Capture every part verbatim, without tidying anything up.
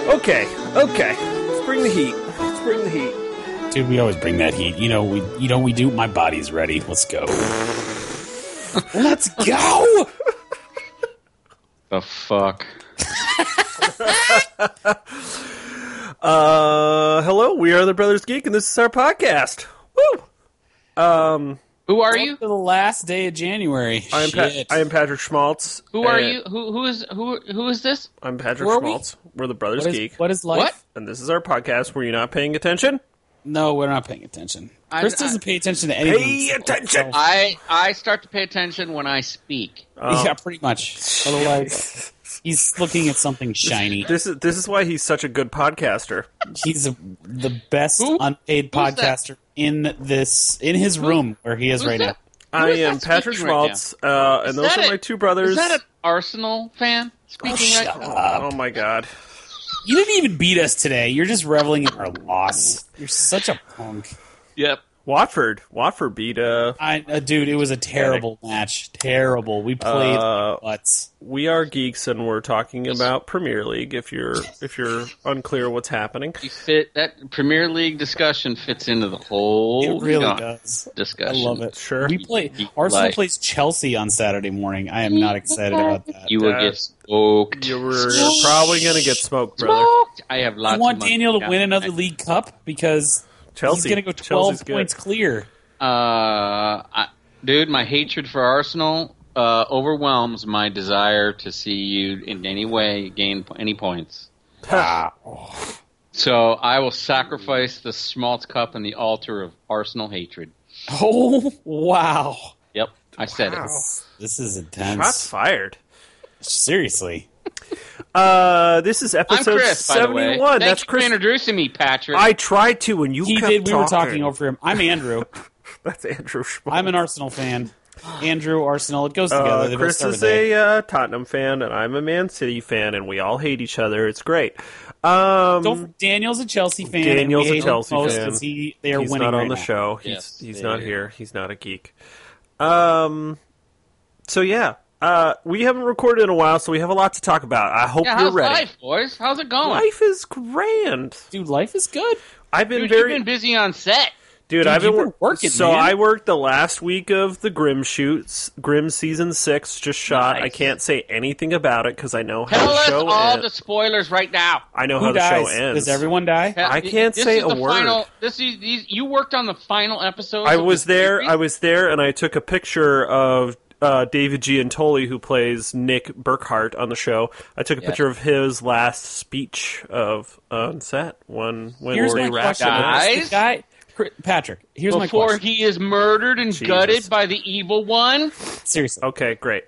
Okay, okay. Let's bring the heat. Let's bring the heat. Dude, we always bring that heat. You know, we you know we do. My body's ready. Let's go. Let's go. The fuck. uh, hello. We are the Brothers Geek, and this is our podcast. Woo. Um, who are you? To the last day of January. I am pa- I am Patrick Schmaltz. Who are you? Who who is who who is this? I'm Patrick Who are Schmaltz. We? We're the Brothers what is, Geek. What is life? What? And this is our podcast. Were you not paying attention? No, we're not paying attention. I, Chris I, doesn't pay attention to anything. Pay attention. I I start to pay attention when I speak. Oh. Yeah, pretty much. Otherwise, he's looking at something shiny. This is this is why he's such a good podcaster. He's a, the best Who? unpaid Who's podcaster that? in this in his Who? room where he is Who's right that? now. I is am that Patrick speaking right Schmaltz, uh, and Is those that are a- my two brothers. Is that an Arsenal fan speaking Oh, right shut now? up. Oh my god. You didn't even beat us today. You're just reveling in our loss. You're such a punk. Yep. Watford. Watford beat uh I, uh, dude, it was a terrible match. Terrible. We played Uh, butts. We are geeks, and we're talking about Premier League. If you're if you're unclear what's happening, You fit that Premier League discussion fits into the whole It really uh, does. I discussion. love it. Sure. We play. You- Arsenal like- plays Chelsea on Saturday morning. I am not excited about that. You will Uh, get smoked. you're probably gonna get smoked, brother. Smoked. I have I lots. want of money. Daniel to Yeah. win another League Cup because Chelsea. he's going to go twelve Chelsea's good. points clear. Uh, I, dude, my hatred for Arsenal uh, overwhelms my desire to see you in any way gain p- any points. Ah. So I will sacrifice the Schmaltz Cup on the altar of Arsenal hatred. Oh, wow. Yep, I said Wow. it. This is intense. Shots fired. Seriously. Uh, this is I'm episode Chris, by the way. seventy-one. Thank That's you Chris. for introducing me, Patrick. I tried to, and you He kept did. We talking. were talking over him. I'm Andrew. That's Andrew Schmaltz. I'm an Arsenal fan. Andrew, Arsenal. It goes together. Uh, They both Chris start is with A. a uh, Tottenham fan, and I'm a Man City fan, and we all hate each other. It's great. Um, Don't, Daniel's a Chelsea fan. Daniel's and we a hate Chelsea him most fan. 'cause He, they are he's winning not on right the now. show. He's Yes, he's they not are. here. He's not a geek. Um. So yeah, uh, we haven't recorded in a while, so we have a lot to talk about. I hope yeah, you're how's ready. life, boys? How's it going? Life is grand. Dude, life is good. I've been Dude, very you've been busy on set. Dude, Dude, I've been, you've been wor- working, So man. I worked the last week of the Grimm shoots. Grimm season six just shot. Nice. I can't say anything about it because I know how Tell the us show all ends. the spoilers right now. I know Who how the dies? show ends. Does everyone die? I can't This say is a the word. Final, this is these, you worked on the final episode. I of was the there. series? I was there, and I took a picture of uh, David Giantoli, who plays Nick Burkhart on the show. I took a Yeah. picture of his last speech of on set when when Here's Lori my wrapped question. it up. Guys? Is the guy, Patrick, here's my Before question. he is murdered and Jesus. gutted by the evil one. Seriously. Okay, great.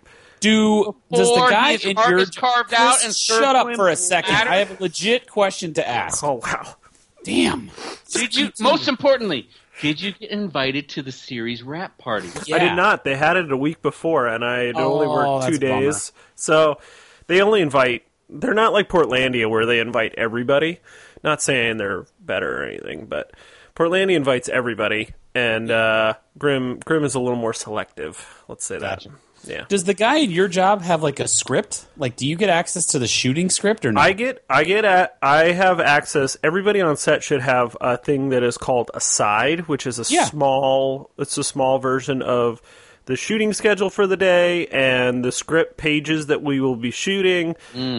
Do does the Before guy his in heart your is carved Chris, out and served shut to up him for a on second? platter? I have a legit question to ask. Oh wow. Damn. Did you? Most importantly, did you get invited to the series wrap party? Yeah. I did not. They had it a week before, and I had only Oh, worked two that's a bummer. days. So they only invite. They're not like Portlandia, where they invite everybody. Not saying they're better or anything, but Portlandia invites everybody, and uh, Grimm Grimm is a little more selective. Let's say Gotcha. that. Yeah. Does the guy in your job have like a script? Like, do you get access to the shooting script or not? I get, I get at, I have access. Everybody on set should have a thing that is called a side, which is a Yeah. small. It's a small version of the shooting schedule for the day and the script pages that we will be shooting.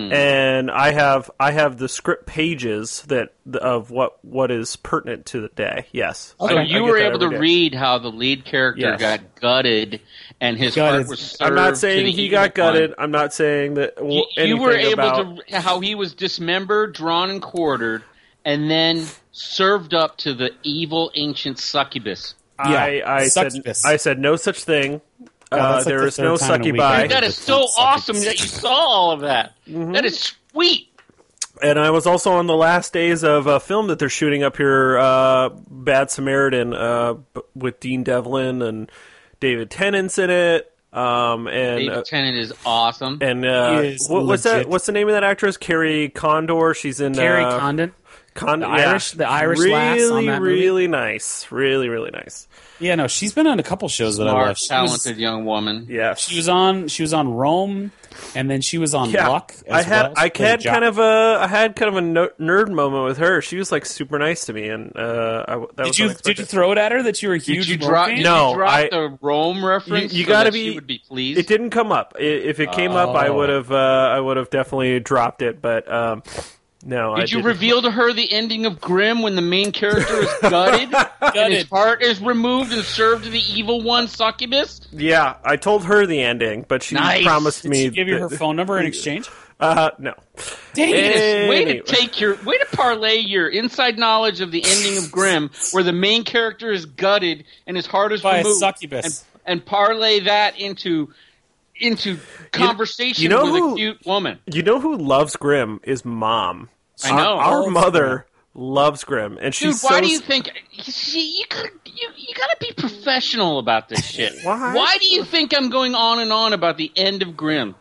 And I have, I have the script pages that of what what is pertinent to the day. Yes. So I- I you get were that able to every day. read how the lead character Yes. got gutted and his Gutted. heart was served. I'm not to saying the he evil got gutted. one. I'm not saying that. w- You, you anything were able about, to how he was dismembered, drawn, and quartered, and then served up to the evil ancient succubus. I, Yeah, I said succubus. I said no such thing. Yeah, uh, that's like there the is no third time in a week succubi. I Dude, that heard is the so term awesome succubus. that you saw all of that. Mm-hmm. That is sweet. And I was also on the last days of a film that they're shooting up here, uh, Bad Samaritan, uh, b- with Dean Devlin and David Tennant's in it. Um, and David uh, Tennant is awesome. and uh, He is what, what's that? legit. What's the name of that actress? Carrie Condor. She's in Carrie uh, Condon? Con- The yeah. Irish- the Irish really, lass on that movie? really nice, really, really nice. Yeah, no, she's been on a couple shows that I Smart, love. She talented was, young woman. Yes, she was on. She was on Rome, and then she was on Yeah, Luck. As I had well. I She played had Jo- kind of a I had kind of a no- nerd moment with her. She was like super nice to me, and uh, I, that was Did you unexpected. did you throw it at her that you were a huge Did you Rome drop? fan? Did No, you drop I- the Rome reference? You- you so gotta that be- She would be pleased. It didn't come up. I- If it came up, I Oh. would have uh, I would have definitely dropped it. But um, no, I Did you didn't. reveal to her the ending of Grimm when the main character is gutted, and his Gutted. heart is removed and served to the evil one, Succubus? Yeah, I told her the ending, but she Nice. promised Did me. she give you her that- phone number in exchange? Uh, no. Dang Way it! to, way Anyway. to take your, way to parlay your inside knowledge of the ending of Grimm, where the main character is gutted and his heart is By a removed, succubus. and, and parlay that into into conversation you know with who- a cute woman. You know who loves Grimm is Mom. I know. Our, our Loves mother loves Grimm, and Dude, she's why so. do you think you see, you gotta, you, you gotta be professional about this shit? Why? Why do you think I'm going on and on about the end of Grimm?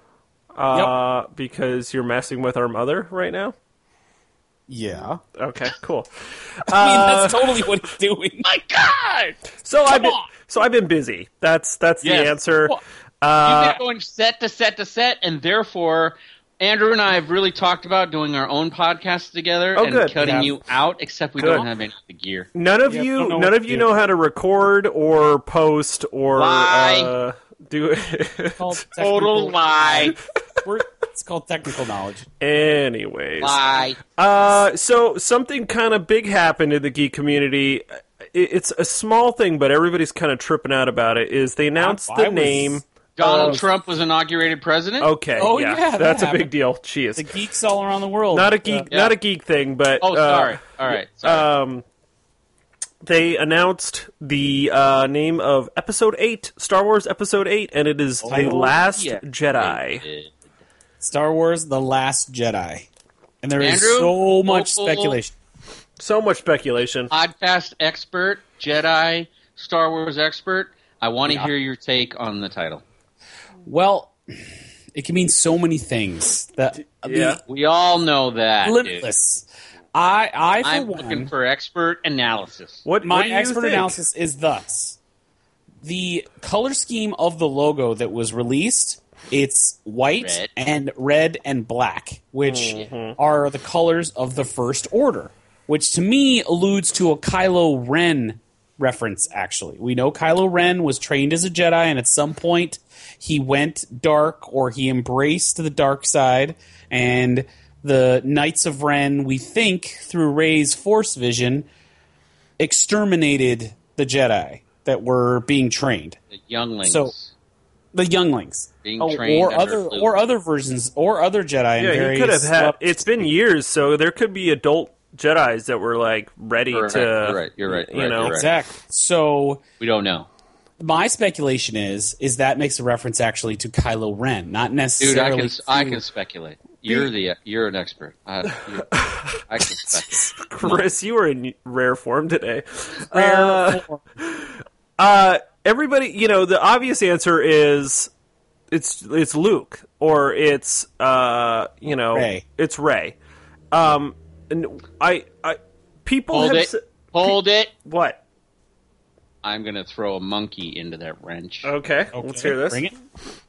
uh, because you're messing with our mother right now? Yeah, Okay, cool. I mean Uh, that's totally what he's doing. My God! So I've been, on. so I've been busy. That's that's Yes. the answer. Well, Uh, You've been going set to set to set, and therefore, Andrew and I have really talked about doing our own podcast together Oh, and good. cutting Yeah. you out, except we Good. don't have any of the gear. None of Yeah, you, don't know none what of to you do. know how to record or post or Lie. uh, do It's called Total technical- lie. We're, it's called technical knowledge. Anyways, Lie. uh, so something kind of big happened in the geek community. It- It's a small thing, but everybody's kind of tripping out about it. Is they announced I the was- name? Donald of- Trump was inaugurated president? Okay, Oh, yeah, yeah, that that's a happened. big deal. Jeez, The geeks all around the world. not a geek, Uh, Yeah. not a geek thing, but Oh, uh, sorry. All right. Sorry. um, they announced the uh, name of Episode Eight, Star Wars Episode Eight, and it is The Oh, Last yeah. Jedi. Star Wars: The Last Jedi, and there is Andrew? so much Oh, oh, oh. speculation. So much speculation. Podcast expert, Jedi, Star Wars expert. I want to Yeah. hear your take on the title. Well, it can mean so many things. That Yeah. We all know that. the dude. limitless. I, I for I'm one, looking for expert analysis. What my what do you expert think? analysis is thus: the color scheme of the logo that was released. It's white Red. and red and black, which Mm-hmm. are the colors of the First Order, which to me alludes to a Kylo Ren reference, actually. We know Kylo Ren was trained as a Jedi, and at some point he went dark, or he embraced the dark side, and the Knights of Ren, we think, through Rey's Force vision, exterminated the Jedi that were being trained. The younglings. So- The younglings. Being Oh, trained or under other Luke. or other versions or other Jedi in Yeah, various he could have had. levels. It's been years, so there could be adult Jedi's that were like ready You're to. right, you're right, you're right, You right, know, you're right. Exactly. So we don't know. my speculation is is that makes a reference actually to Kylo Ren, not Dude, necessarily. I can I to- can speculate. You're the you're an expert. I, you, I can speculate. Chris, you were in rare form today. rare Uh, form. uh, everybody, you know, the obvious answer is it's it's Luke or it's uh, you know, Rey. it's Ray. Um, and I, I, people Hold have it. sa- Hold it. what? I'm gonna throw a monkey into that wrench. Okay, Okay, let's hear this. Bring it.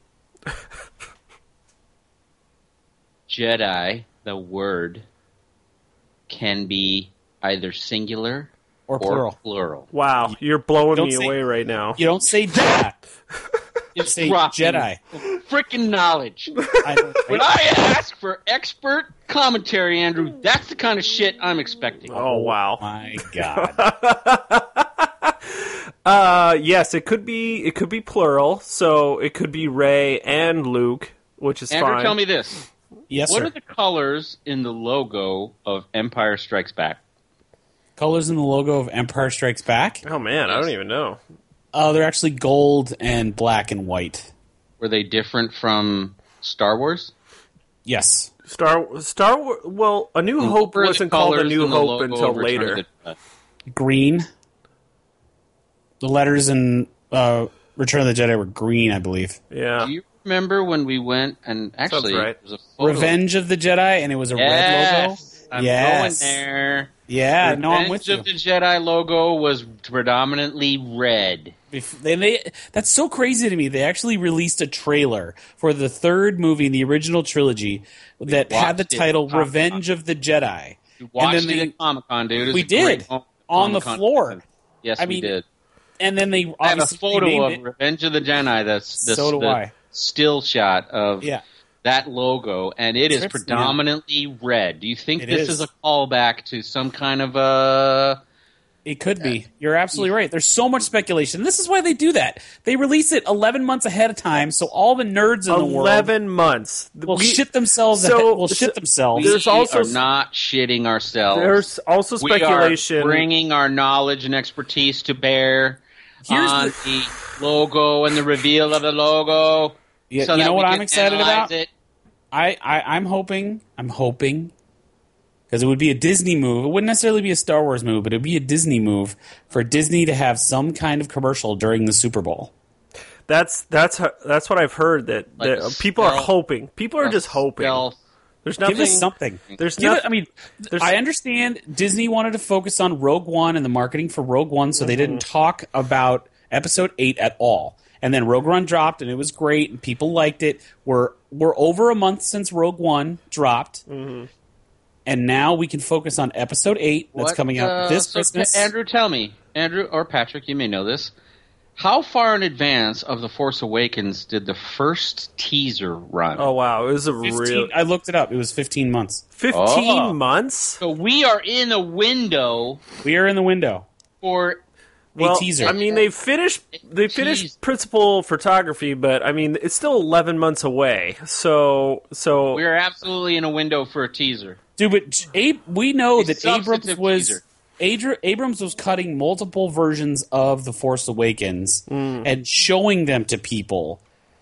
Jedi, the word, can be either singular Or or plural. plural. Wow, you're blowing Don't me say- away right now. You don't say Jedi. You say Dropping Jedi. Freaking knowledge. I know, When right? I ask for expert commentary, Andrew, that's the kind of shit I'm expecting. Oh wow. My God. Uh, yes, it could be. It could be plural, so it could be Ray and Luke, which is Andrew, fine. tell me this. Yes, What sir. are the colors in the logo of Empire Strikes Back? Colors in the logo of Empire Strikes Back? Oh man, I don't even know. Oh, they're actually gold and black and white. Were they different from Star Wars? Yes. Star Star Wars. Well, A New Hope What were the wasn't called A colors New in the Hope logo until of Return later. of the Jedi? Green. The letters in uh, Return of the Jedi were green, I believe. Yeah. Do you remember when we went and actually right. it was a photo. Revenge of the Jedi, and it was a red logo. Yes, I'm Yes. going there. Yeah, no, I'm with Revenge you. of the Jedi logo was predominantly red. If they, they, that's so crazy to me. They actually released a trailer for the third movie in the original trilogy that had the watched it title at Comic-Con. Revenge of the Jedi. We watched and then it they, at Comic Con, dude. It was we a great did Com- on the Comic-Con floor. event. Yes, I we mean, did. And then they I have a obviously photo named of it. Revenge of the Jedi. That's the, So do the I. still shot of Yeah. that logo, and it is Trips- predominantly red. Do you think It this is. is. a callback to some kind of a? It could be. You're absolutely right. There's so much speculation. This is why they do that. They release it eleven months ahead of time, so all the nerds in the world Eleven months. will We- shit themselves. so- ahead, will so- shit themselves. There's we also- are not shitting ourselves. There's also we are speculation. bringing our knowledge and expertise to bear Here's on the- the... logo and the reveal of the logo. Yeah, so you that know what we I'm can excited analyze about? It. I, I I'm hoping. I'm hoping. Because it would be a Disney move. It wouldn't necessarily be a Star Wars move, but it would be a Disney move for Disney to have some kind of commercial during the Super Bowl. That's that's ho- that's what I've heard. That, Like that a people are stealth- hoping. People are just hoping. Stealth. There's Give nothing. us something. There's Give no- it, I mean, there's- I understand Disney wanted to focus on Rogue One and the marketing for Rogue One, so they didn't talk about Episode Eight at all. And then Rogue One dropped, and it was great, and people liked it. We're we're over a month since Rogue One dropped, Mm-hmm. and now we can focus on Episode Eight that's What, coming out uh, this so, Christmas. Andrew, tell me, Andrew or Patrick, you may know this. How far in advance of The Force Awakens did the first teaser run? Oh wow, it was a fifteen, real I looked it up. It was fifteen months. fifteen Oh. months. So we are in a window We are in the window. for Well, a teaser. I mean, they finished they finished Tease. principal photography, but I mean, it's still eleven months away. So so we are absolutely in a window for a teaser. Dude, but Ab- we know A that Abrams substantive was teaser. Adra- Abrams was cutting multiple versions of The Force Awakens and showing them to people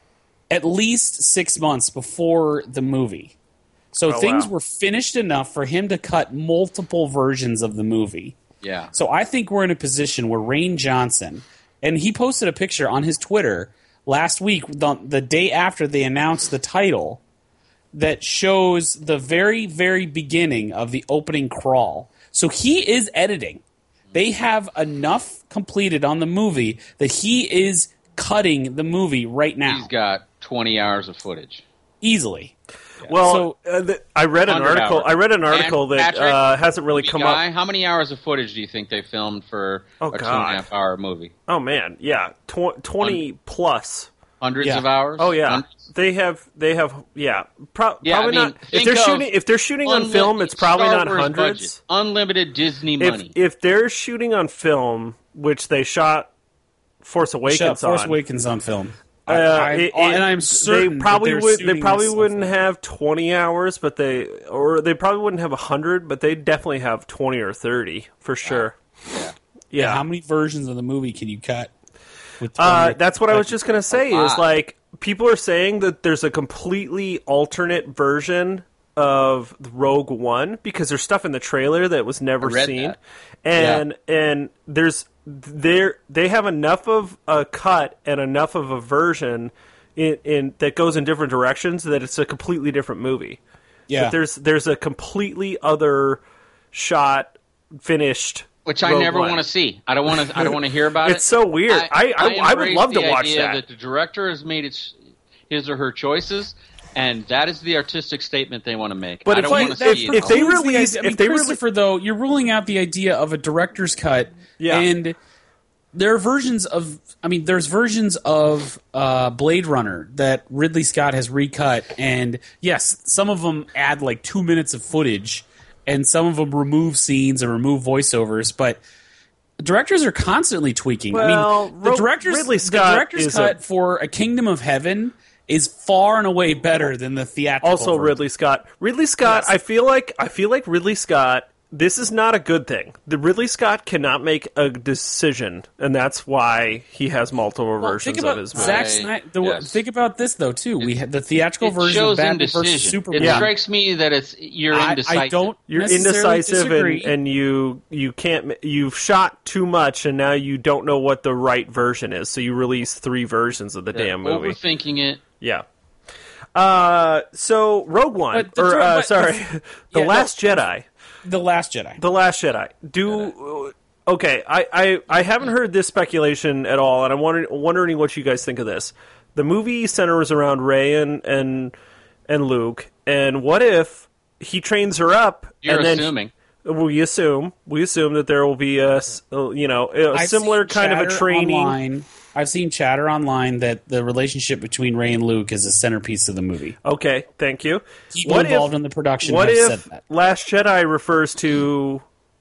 at least six months before the movie. So Oh, things wow. were finished enough for him to cut multiple versions of the movie. Yeah. So I think we're in a position where Rain Johnson, and he posted a picture on his Twitter last week, the, the day after they announced the title, that shows the very, very beginning of the opening crawl. So he is editing. They have enough completed on the movie that he is cutting the movie right now. He's got twenty hours of footage. Easily. well, So- uh, th- I read an one hundred article. hours. I read an article And that Patrick, uh, hasn't really Movie come guy, up. How many hours of footage do you think they filmed for Oh, a two God. and a half hour movie? Oh man, yeah, Tw- twenty plus. Hundreds Yeah. of hours? Oh yeah, Hundreds? they have. They have. Yeah, pro- Yeah, probably I mean, not. If think they're of shooting, if they're shooting on Unli- film, it's probably Star not Wars hundreds. budget. Unlimited Disney If money. if they're shooting on film, which they shot Force Awakens Shut Force on, Awakens on film. uh, I, I- it- and it- I'm certain they probably that they're would. They shooting probably this on wouldn't film. have twenty hours, but they or they probably wouldn't have hundred, but they definitely have twenty or thirty for sure. yeah. Yeah, How many versions of the movie can you cut? With Uh, twenty that's what I was just gonna say. A Is lot. like people are saying that there's a completely alternate version of Rogue One because there's stuff in the trailer that was never I read seen, that. and and there's there they have enough of a cut and enough of a version in, in that goes in different directions that it's a completely different movie. Yeah. But there's there's a completely other shot finished. Which I Rogue never One. want to see. I don't want to. I don't want to hear about it. It's so weird. I- I- I would embrace love to the watch idea that. the director has made its, his or her choices, and that is the artistic statement they want to make. But I if don't you- want to if- see if it. they Includes the release- idea- I mean, if they rele- Christopher, though, you're ruling out the idea of a director's cut, Yeah. and there are versions of. I mean, there's versions of uh, Blade Runner that Ridley Scott has recut, and yes, some of them add like two minutes of footage, and some of them remove scenes and remove voiceovers, but. Directors are constantly tweaking. I Well, mean, the Ro- director's, Ridley the Scott director's is cut a- for A Kingdom of Heaven is far and away better than the theatrical. Also, version. Ridley Scott. Ridley Scott. Yes. I feel like I feel like Ridley Scott. This is not a good thing. The Ridley Scott cannot make a decision, and that's why he has multiple Well, versions think about of his movie. Zack Right. Snyder. The, Yes. Think about this though too. We had the theatrical It version shows of Batman versus indecision. Superman. It Yeah. strikes me that it's you're I, indecisive. I don't. You're necessarily indecisive, and, disagree. and you you can't. You've shot too much, and now you don't know what the right version is. So you release three versions of the Yeah, damn movie. Overthinking it. Yeah. Uh, so Rogue One, But the or dra- uh, but- sorry, the yeah, Last Jedi. The Last Jedi. The Last Jedi. Do okay. I, I, I haven't heard this speculation at all, and I'm wondering wondering what you guys think of this. The movie centers around Rey and and and Luke, and what if he trains her up? You're and then assuming. We assume we assume that there will be a you know a I've similar seen kind of a chatter training. Online, I've seen chatter online that the relationship between Rey and Luke is a centerpiece of the movie. Okay, thank you. People What involved if, in the production what have if said that. Last Jedi refers to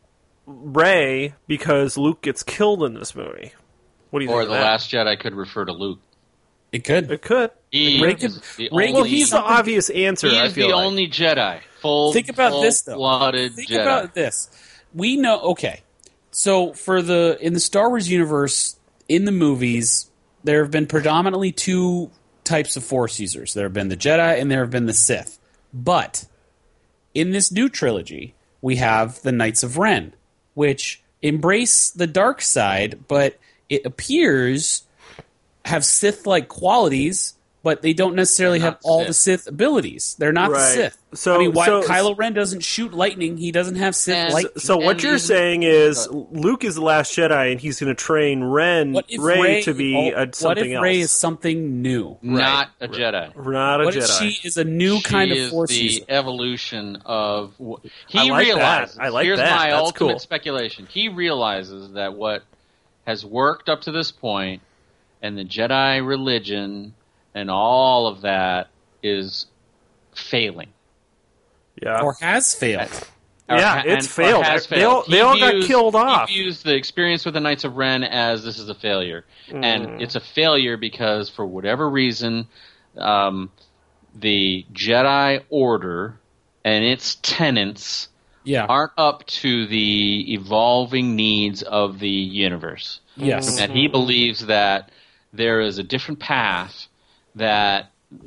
Rey because Luke gets killed in this movie? What do you Or think? the of that? Last Jedi could refer to Luke. It could. It could. He Rey is could- the Rey only, Well, he's the something- obvious answer. he I is feel the like. only Jedi. Full, Think about this, though. full-blooded Think Jedi. about this. We know. Okay, so for the in the Star Wars universe, in the movies, there have been predominantly two types of Force users. There have been the Jedi and there have been the Sith. But in this new trilogy, we have the Knights of Ren, which embrace the dark side, but it appears have Sith-like qualities, but they don't necessarily They're have not all Sith. the Sith abilities. They're not the Right. Sith. So- I mean, why so- Kylo Ren doesn't shoot lightning? He doesn't have Sith And- light. So what And you're he's- saying is Luke is the Last Jedi, and he's going to train Ren What if Rey, Rey to be oh, a, what something if else. Rey is something new? Not a Jedi. Not a What Jedi. if she is a new She kind of is Force the user? evolution of. wh- He I like that. realizes. I like here's that. my That's ultimate cool. speculation. He realizes that what has worked up to this point, and the Jedi religion, and all of that is failing. yeah. Or has failed? Or Yeah, ha- it's and- or failed. has They all- failed. they He all got views- killed off. He views the experience with the Knights of Ren as this is a failure, Mm. and it's a failure because for whatever reason, um, the Jedi Order and its tenets Yeah. aren't up to the evolving needs of the universe. Yes. And that he believes that there is a different path that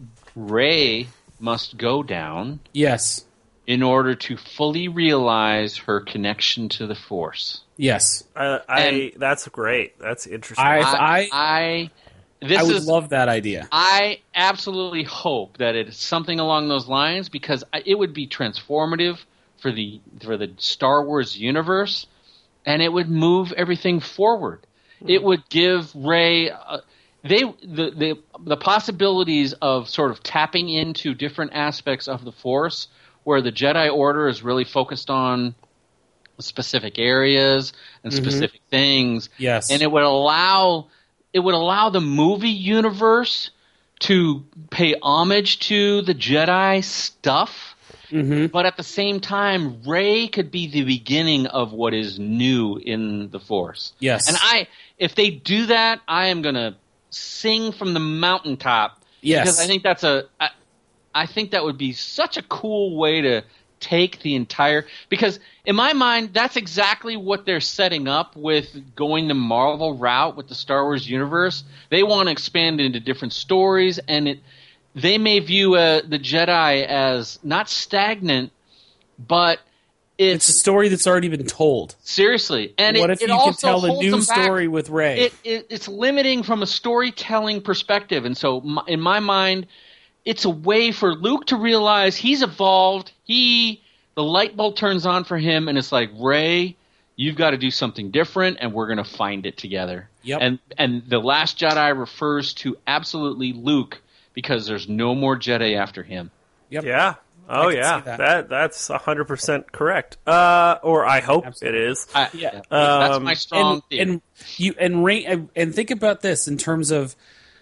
Rey must go down Yes. in order to fully realize her connection to the Force. Yes. I, I And- that's great. That's interesting. I- I, I, this I would is, love that idea. I absolutely hope that it's something along those lines because I- it would be transformative for the for the Star Wars universe, and it would move everything forward. It would give Rey uh, they the, the the possibilities of sort of tapping into different aspects of the Force, where the Jedi Order is really focused on specific areas and specific things. Yes. And it would allow it would allow the movie universe to pay homage to the Jedi stuff. Mm-hmm. But at the same time, Rey could be the beginning of what is new in the Force. Yes. And I, if they do that, I am gonna sing from the mountaintop. Yes. Because I think that's a, I, I think that would be such a cool way to take the entire. Because in my mind, that's exactly what they're setting up with going the Marvel route with the Star Wars universe. They want to expand into different stories, and it. They may view uh, the Jedi as not stagnant, but It's it's, a story that's already been told. seriously. And What it, if it you also could tell a holds new them back. story with Rey? It, it, it's limiting from a storytelling perspective, and so my, in my mind, it's a way for Luke to realize he's evolved. He the light bulb turns on for him, and it's like, Rey, you've got to do something different, and we're going to find it together. Yep. And and the Last Jedi refers to absolutely Luke because there's no more Jedi after him. Yep. yeah. Oh can yeah. see that. That that's a hundred percent correct. Uh, or I hope Absolutely. it is. I, Yeah. that's Um, my strong and, theory. and you and Ray, and and think about this in terms of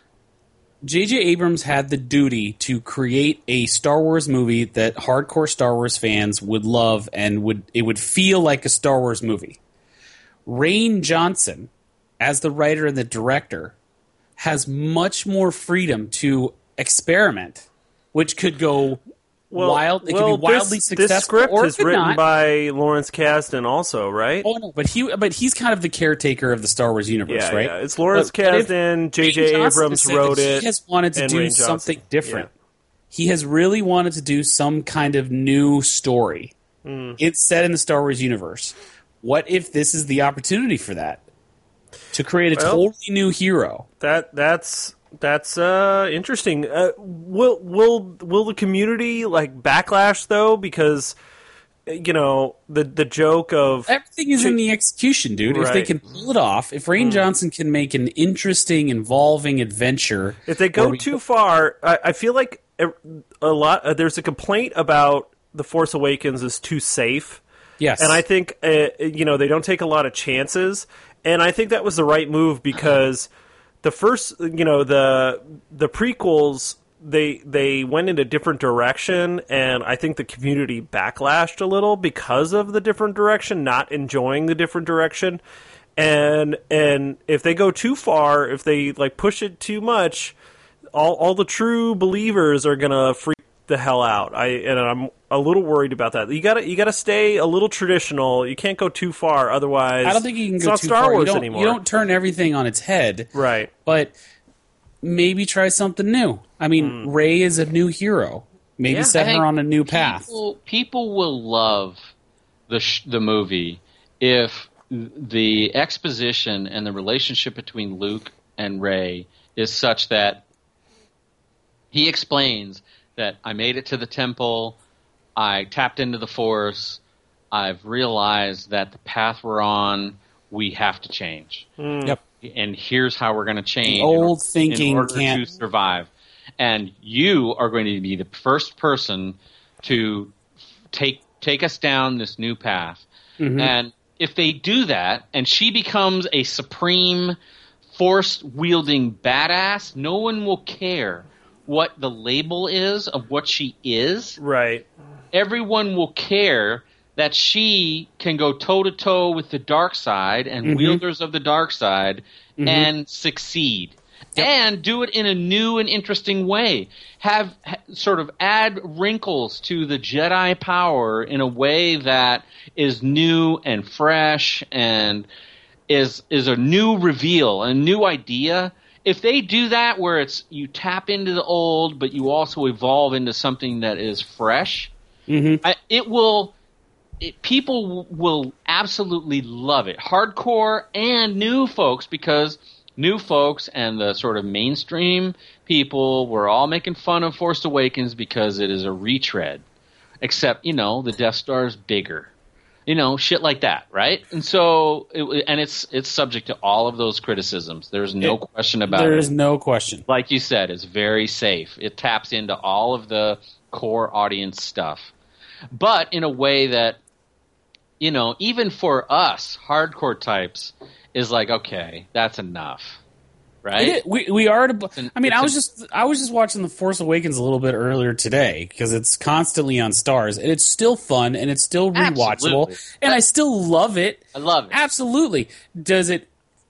J J Abrams had the duty to create a Star Wars movie that hardcore Star Wars fans would love and would it would feel like a Star Wars movie. Rian Johnson, as the writer and the director, has much more freedom to experiment, which could go wild. It well, could be wildly this, successful, This script or it is could written not. by Lawrence Kasdan, also, right? Oh no, but he but he's kind of the caretaker of the Star Wars universe, yeah, right? yeah. It's Lawrence But- but if Kasdan. J Rian J Johnson Abrams has said wrote that it. He has wanted to and do Rian Johnson. something different. Yeah. He has really wanted to do some kind of new story. Hmm. It's set in the Star Wars universe. What if this is the opportunity for that? To create a Well- totally new hero. That that's that's uh, interesting. Uh, will will will the community like backlash though? Because you know, the the joke of everything is in the execution, dude. If they Right. can pull it off, if Rain Johnson can make an interesting, involving adventure, if they where go we- too far, I, I feel like a, a lot. Uh, there's a complaint about The Force Awakens is too safe. yes, And I think, uh, you know, they don't take a lot of chances. And I think that was the right move because the first, you know, the the prequels, they they went in a different direction. And I think the community backlashed a little because of the different direction, not enjoying the different direction. And and if they go too far, if they, like, push it too much, all all the true believers are going to freak the hell out. I and I'm a little worried about that. You gotta you gotta stay a little traditional. You can't go too far, otherwise I don't think you can it's go not too Star far. Wars you don't, anymore. You don't turn everything on its head, Right. but maybe try something new. I mean, Rey is a new hero. Maybe Yeah, set I her think on a new path. People, people will love the sh- the movie if the exposition and the relationship between Luke and Rey is such that he explains that I made it to the temple, I tapped into the Force, I've realized that the path we're on, we have to change. Yep. And here's how we're going to change. The old in, or- thinking in order can't- to survive. And you are going to be the first person to take take us down this new path. Mm-hmm. And if they do that, and she becomes a supreme force wielding badass, no one will care what the label is of what she is. Right. Everyone will care that she can go toe to toe with the dark side and Mm-hmm. wielders of the dark side and succeed. And do it in a new and interesting way. Have ha, sort of add wrinkles to the Jedi power in a way that is new and fresh and is is a new reveal, a new idea. If they do that where it's you tap into the old but you also evolve into something that is fresh, Mm-hmm. I, it will it, people will absolutely love it. Hardcore and new folks, because new folks and the sort of mainstream people were all making fun of Force Awakens because it is a retread. Except, you know, the Death Star is bigger. You know, shit like that, right? And so, it, and it's it's subject to all of those criticisms. There's no It- question about There it. is no question. Like you said, it's very safe. It taps into all of the core audience stuff. But in a way that, you know, even for us, hardcore types, is like, okay, that's enough. Right? It is- we we are to. an- I mean, it's I was a- just I was just watching The Force Awakens a little bit earlier today because it's constantly on Stars and it's still fun and it's still rewatchable Absolutely. and I still love it. I love it. Absolutely. Does it?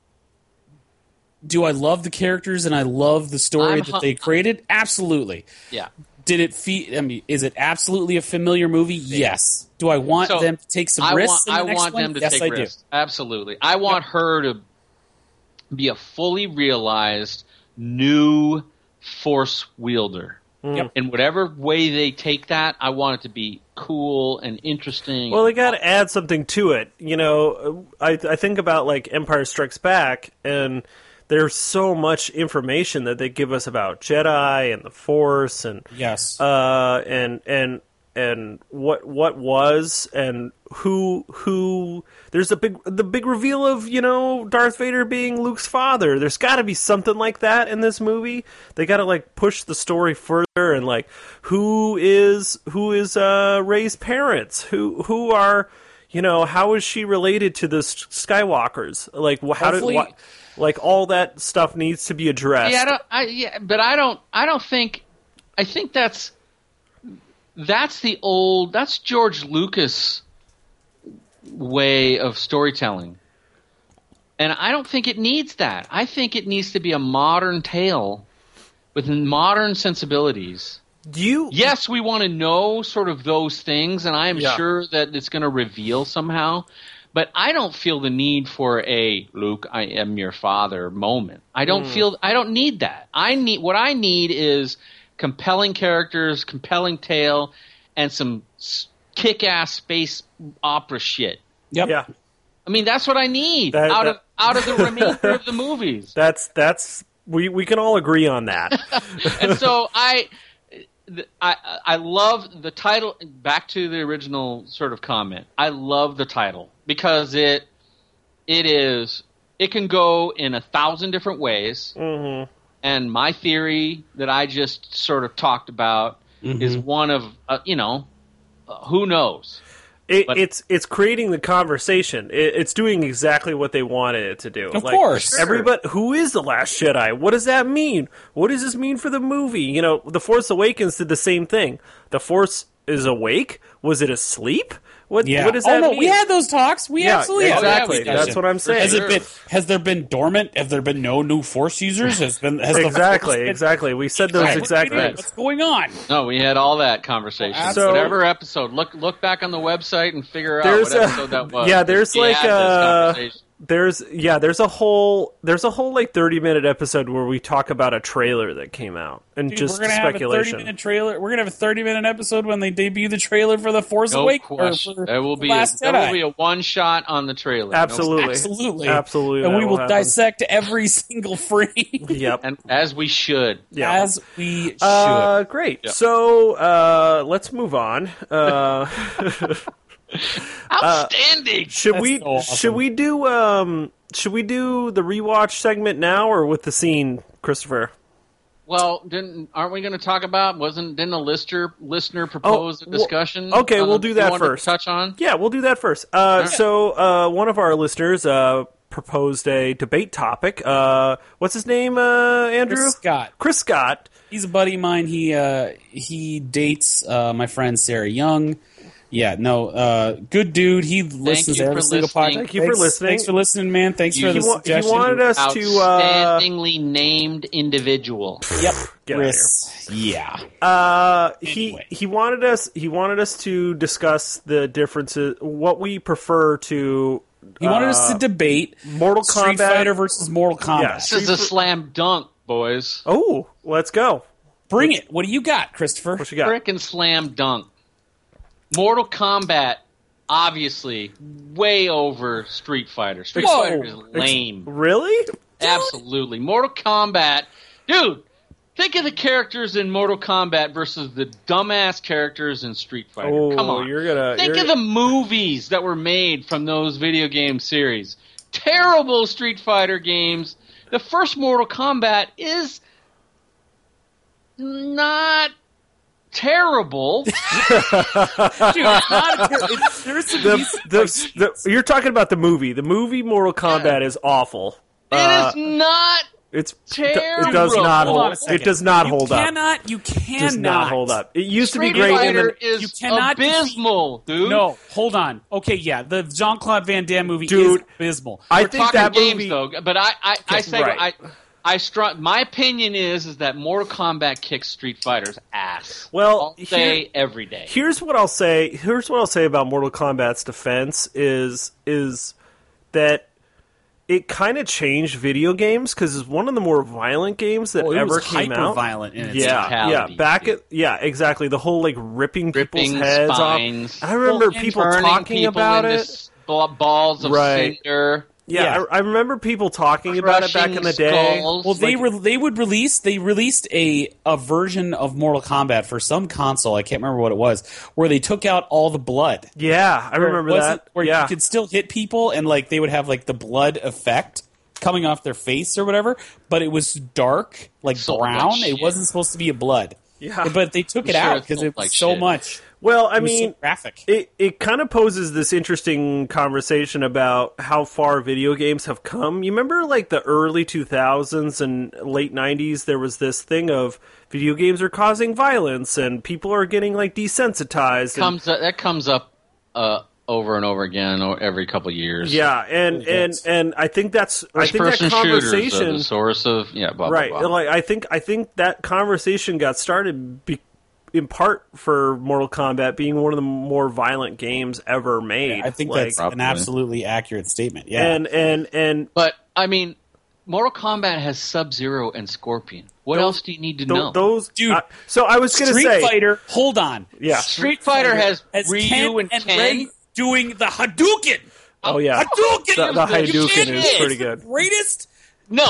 Do I love the characters and I love the story I'm that hu- they created? Absolutely. Yeah. Did it feel? I mean, is it absolutely a familiar movie? Yes. Do I want So, them to take some I risks? want, in the I next want one? them to yes, take I risks. Absolutely. I want her to be a fully realized new force wielder. Yep. In whatever way they take that, I want it to be cool and interesting. Well, they got to add something to it. You know, I I think about like Empire Strikes Back, and there's so much information that they give us about Jedi and the Force, and do. Yes. uh, and and and what what was and who who. There's a big the big reveal of, you know, Darth Vader being Luke's father. There's got to be something like that in this movie. They got to like push the story further and like who is who is uh, Rey's parents? Who who are, you know, how is she related to the S- Skywalkers? Like wh- how did Hopefully- what, like all that stuff needs to be addressed. yeah, I don't, I, yeah, but I don't. I don't think. I think that's that's the old. That's George Lucas way of storytelling, and I don't think it needs that. I think it needs to be a modern tale with modern sensibilities. Do you? Yes, we want to know sort of those things, and I am Yeah. sure that it's going to reveal somehow. But I don't feel the need for a Luke, I am your father moment. I don't feel I don't need that. I need what I need is compelling characters, compelling tale, and some s- kick-ass space opera shit. Yep. Yeah. I mean, that's what I need That- out that- of out of the remainder of the movies. That's that's we we can all agree on that. And so I th- I I love the title. Back to the original sort of comment. I love the title because it it is it can go in a thousand different ways. Mm-hmm. And my theory that I just sort of talked about Mm-hmm. is one of uh, you know uh, who knows. It, But- it's it's creating the conversation. It, it's doing exactly what they wanted it to do. Of like, course. everybody. Who is the Last Jedi? What does that mean? What does this mean for the movie? You know, The Force Awakens did the same thing. The Force is awake. Was it asleep? What Yeah. what does oh that no, mean? we had those talks. We Yeah, absolutely had exactly. that That's discussion. what I'm saying. Has Sure. it been? Has there been dormant? Have there been no new Force users? Has been? Has the Exactly, Force been- exactly. We said those Right. exact What's things. What's going on? No, we had all that conversation. Absolutely. Whatever episode, look look back on the website and figure out There's what a- episode that was. yeah, there's We like, had this uh, conversation. There's yeah, there's a whole there's a whole like thirty minute episode where we talk about a trailer that came out and Dude, just we're gonna have a speculation. thirty minute trailer. We're gonna have a thirty minute episode when they debut the trailer for the Force No Awakens. or question. for There will The be a, Last there Jedi. will be a one shot on the trailer. No Absolutely. Absolutely, Absolutely, and that we will will happen. dissect every single frame Yep. and as we should. Yeah. as we should. Uh, great. Yeah. So uh, let's move on. Uh, Outstanding. should That's we so awesome. should we do um, should we do the rewatch segment now or with the scene, Christopher? well, didn't aren't we going to talk about? Wasn't didn't a listener listener propose Oh, a well, discussion? okay, on we'll the- do you that wanted to first. touch on. Yeah, we'll do that first. Uh, so uh, one of our listeners uh, proposed a debate topic. Uh, what's his name, uh, Andrew? Chris Scott. Chris Scott. He's a buddy of mine. He uh, he dates uh, my friend Sarah Young. Yeah, no, uh, good dude. He listens you to every for single listening. podcast. Thank you for Thanks- listening. Thanks for listening, man. Thanks You- for the He, wa- he suggestion. wanted us to. Uh, Outstandingly named individual. Yep, Get outta Chris. Yeah. Uh, he Anyway. he wanted us he wanted us to discuss the differences, what we prefer to. He wanted us uh, to debate Mortal Street Kombat. Fighter versus Mortal Kombat. Yeah. This is a slam dunk, boys. Oh, let's go. Bring it. What do you got, Christopher? What you got? Frickin' slam dunk. Mortal Kombat, obviously, way over Street Fighter. Street Whoa. Fighter is lame. Really? Absolutely. Mortal Kombat. Dude, think of the characters in Mortal Kombat versus the dumbass characters in Street Fighter. Oh, Come on. you're gonna. Think you're, of the movies that were made from those video game series. Terrible Street Fighter games. The first Mortal Kombat is not terrible. Dude, it's not a, it's, there's some the, decent the, fight the, you're talking about the movie. The movie Mortal Kombat is awful. It Uh, is not. It's terrible. it does not Hold on hold. a second. It does not you hold up. cannot, You It cannot. does not hold up. It used to be Street great in Fighter the. is You cannot defeat- abysmal, dude. No, hold on. Okay, yeah, the Jean-Claude Van Damme movie Dude, is abysmal. I We're think talking that games movie. though, but I, I, I say right. I, I strong. My opinion is is that Mortal Kombat kicks Street Fighter's ass. Well, all day, here- every day. Here's what I'll say. Here's what I'll say about Mortal Kombat's defense is is that it kind of changed video games because it's one of the more violent games that Oh, it ever was came out. hyper-violent in its Yeah, brutality, yeah, back dude. at yeah, exactly. The whole like ripping, Ripping people's heads spines. off. I remember Well, and people Turning talking people about into it. s- ball- balls of Right. cinder. Yeah, Yeah. I, I remember people talking about it back crushing in the day. skulls. Well, they Like- were they would release they released a a version of Mortal Kombat for some console. I can't remember what it was, where they took out all the blood. Yeah, I Where it remember wasn't- that. Where yeah, you could still hit people and like they would have like the blood effect coming off their face or whatever, but it was dark, like So brown. much It shit. wasn't supposed to be a blood. Yeah. But they took it Sure, out it because felt it was like so shit. much. well, I It was mean, so graphic. It it kind of poses this interesting conversation about how far video games have come. You remember like the early two thousands and late nineties, there was this thing of video games are causing violence and people are getting like desensitized. and- comes that comes up uh, over and over again or every couple of years. yeah, and, and does. and I think that's I First think that person shooters are conversation the source of yeah, blah, right. blah, blah. Like I think I think that conversation got started be, in part for Mortal Kombat being one of the more violent games ever made. I think like, that's Probably. an absolutely accurate statement. Yeah. and and and But I mean, Mortal Kombat has Sub Zero and Scorpion. What Those- else do you need to Th- know? those, Dude, uh, so I was going to Street say, Fighter, hold on. yeah. Street Fighter has As Ryu Ken and and Ken. Ray doing the Hadouken. Oh yeah, Hadouken the, the is the Hadouken is shit. pretty It's the good. Greatest. No,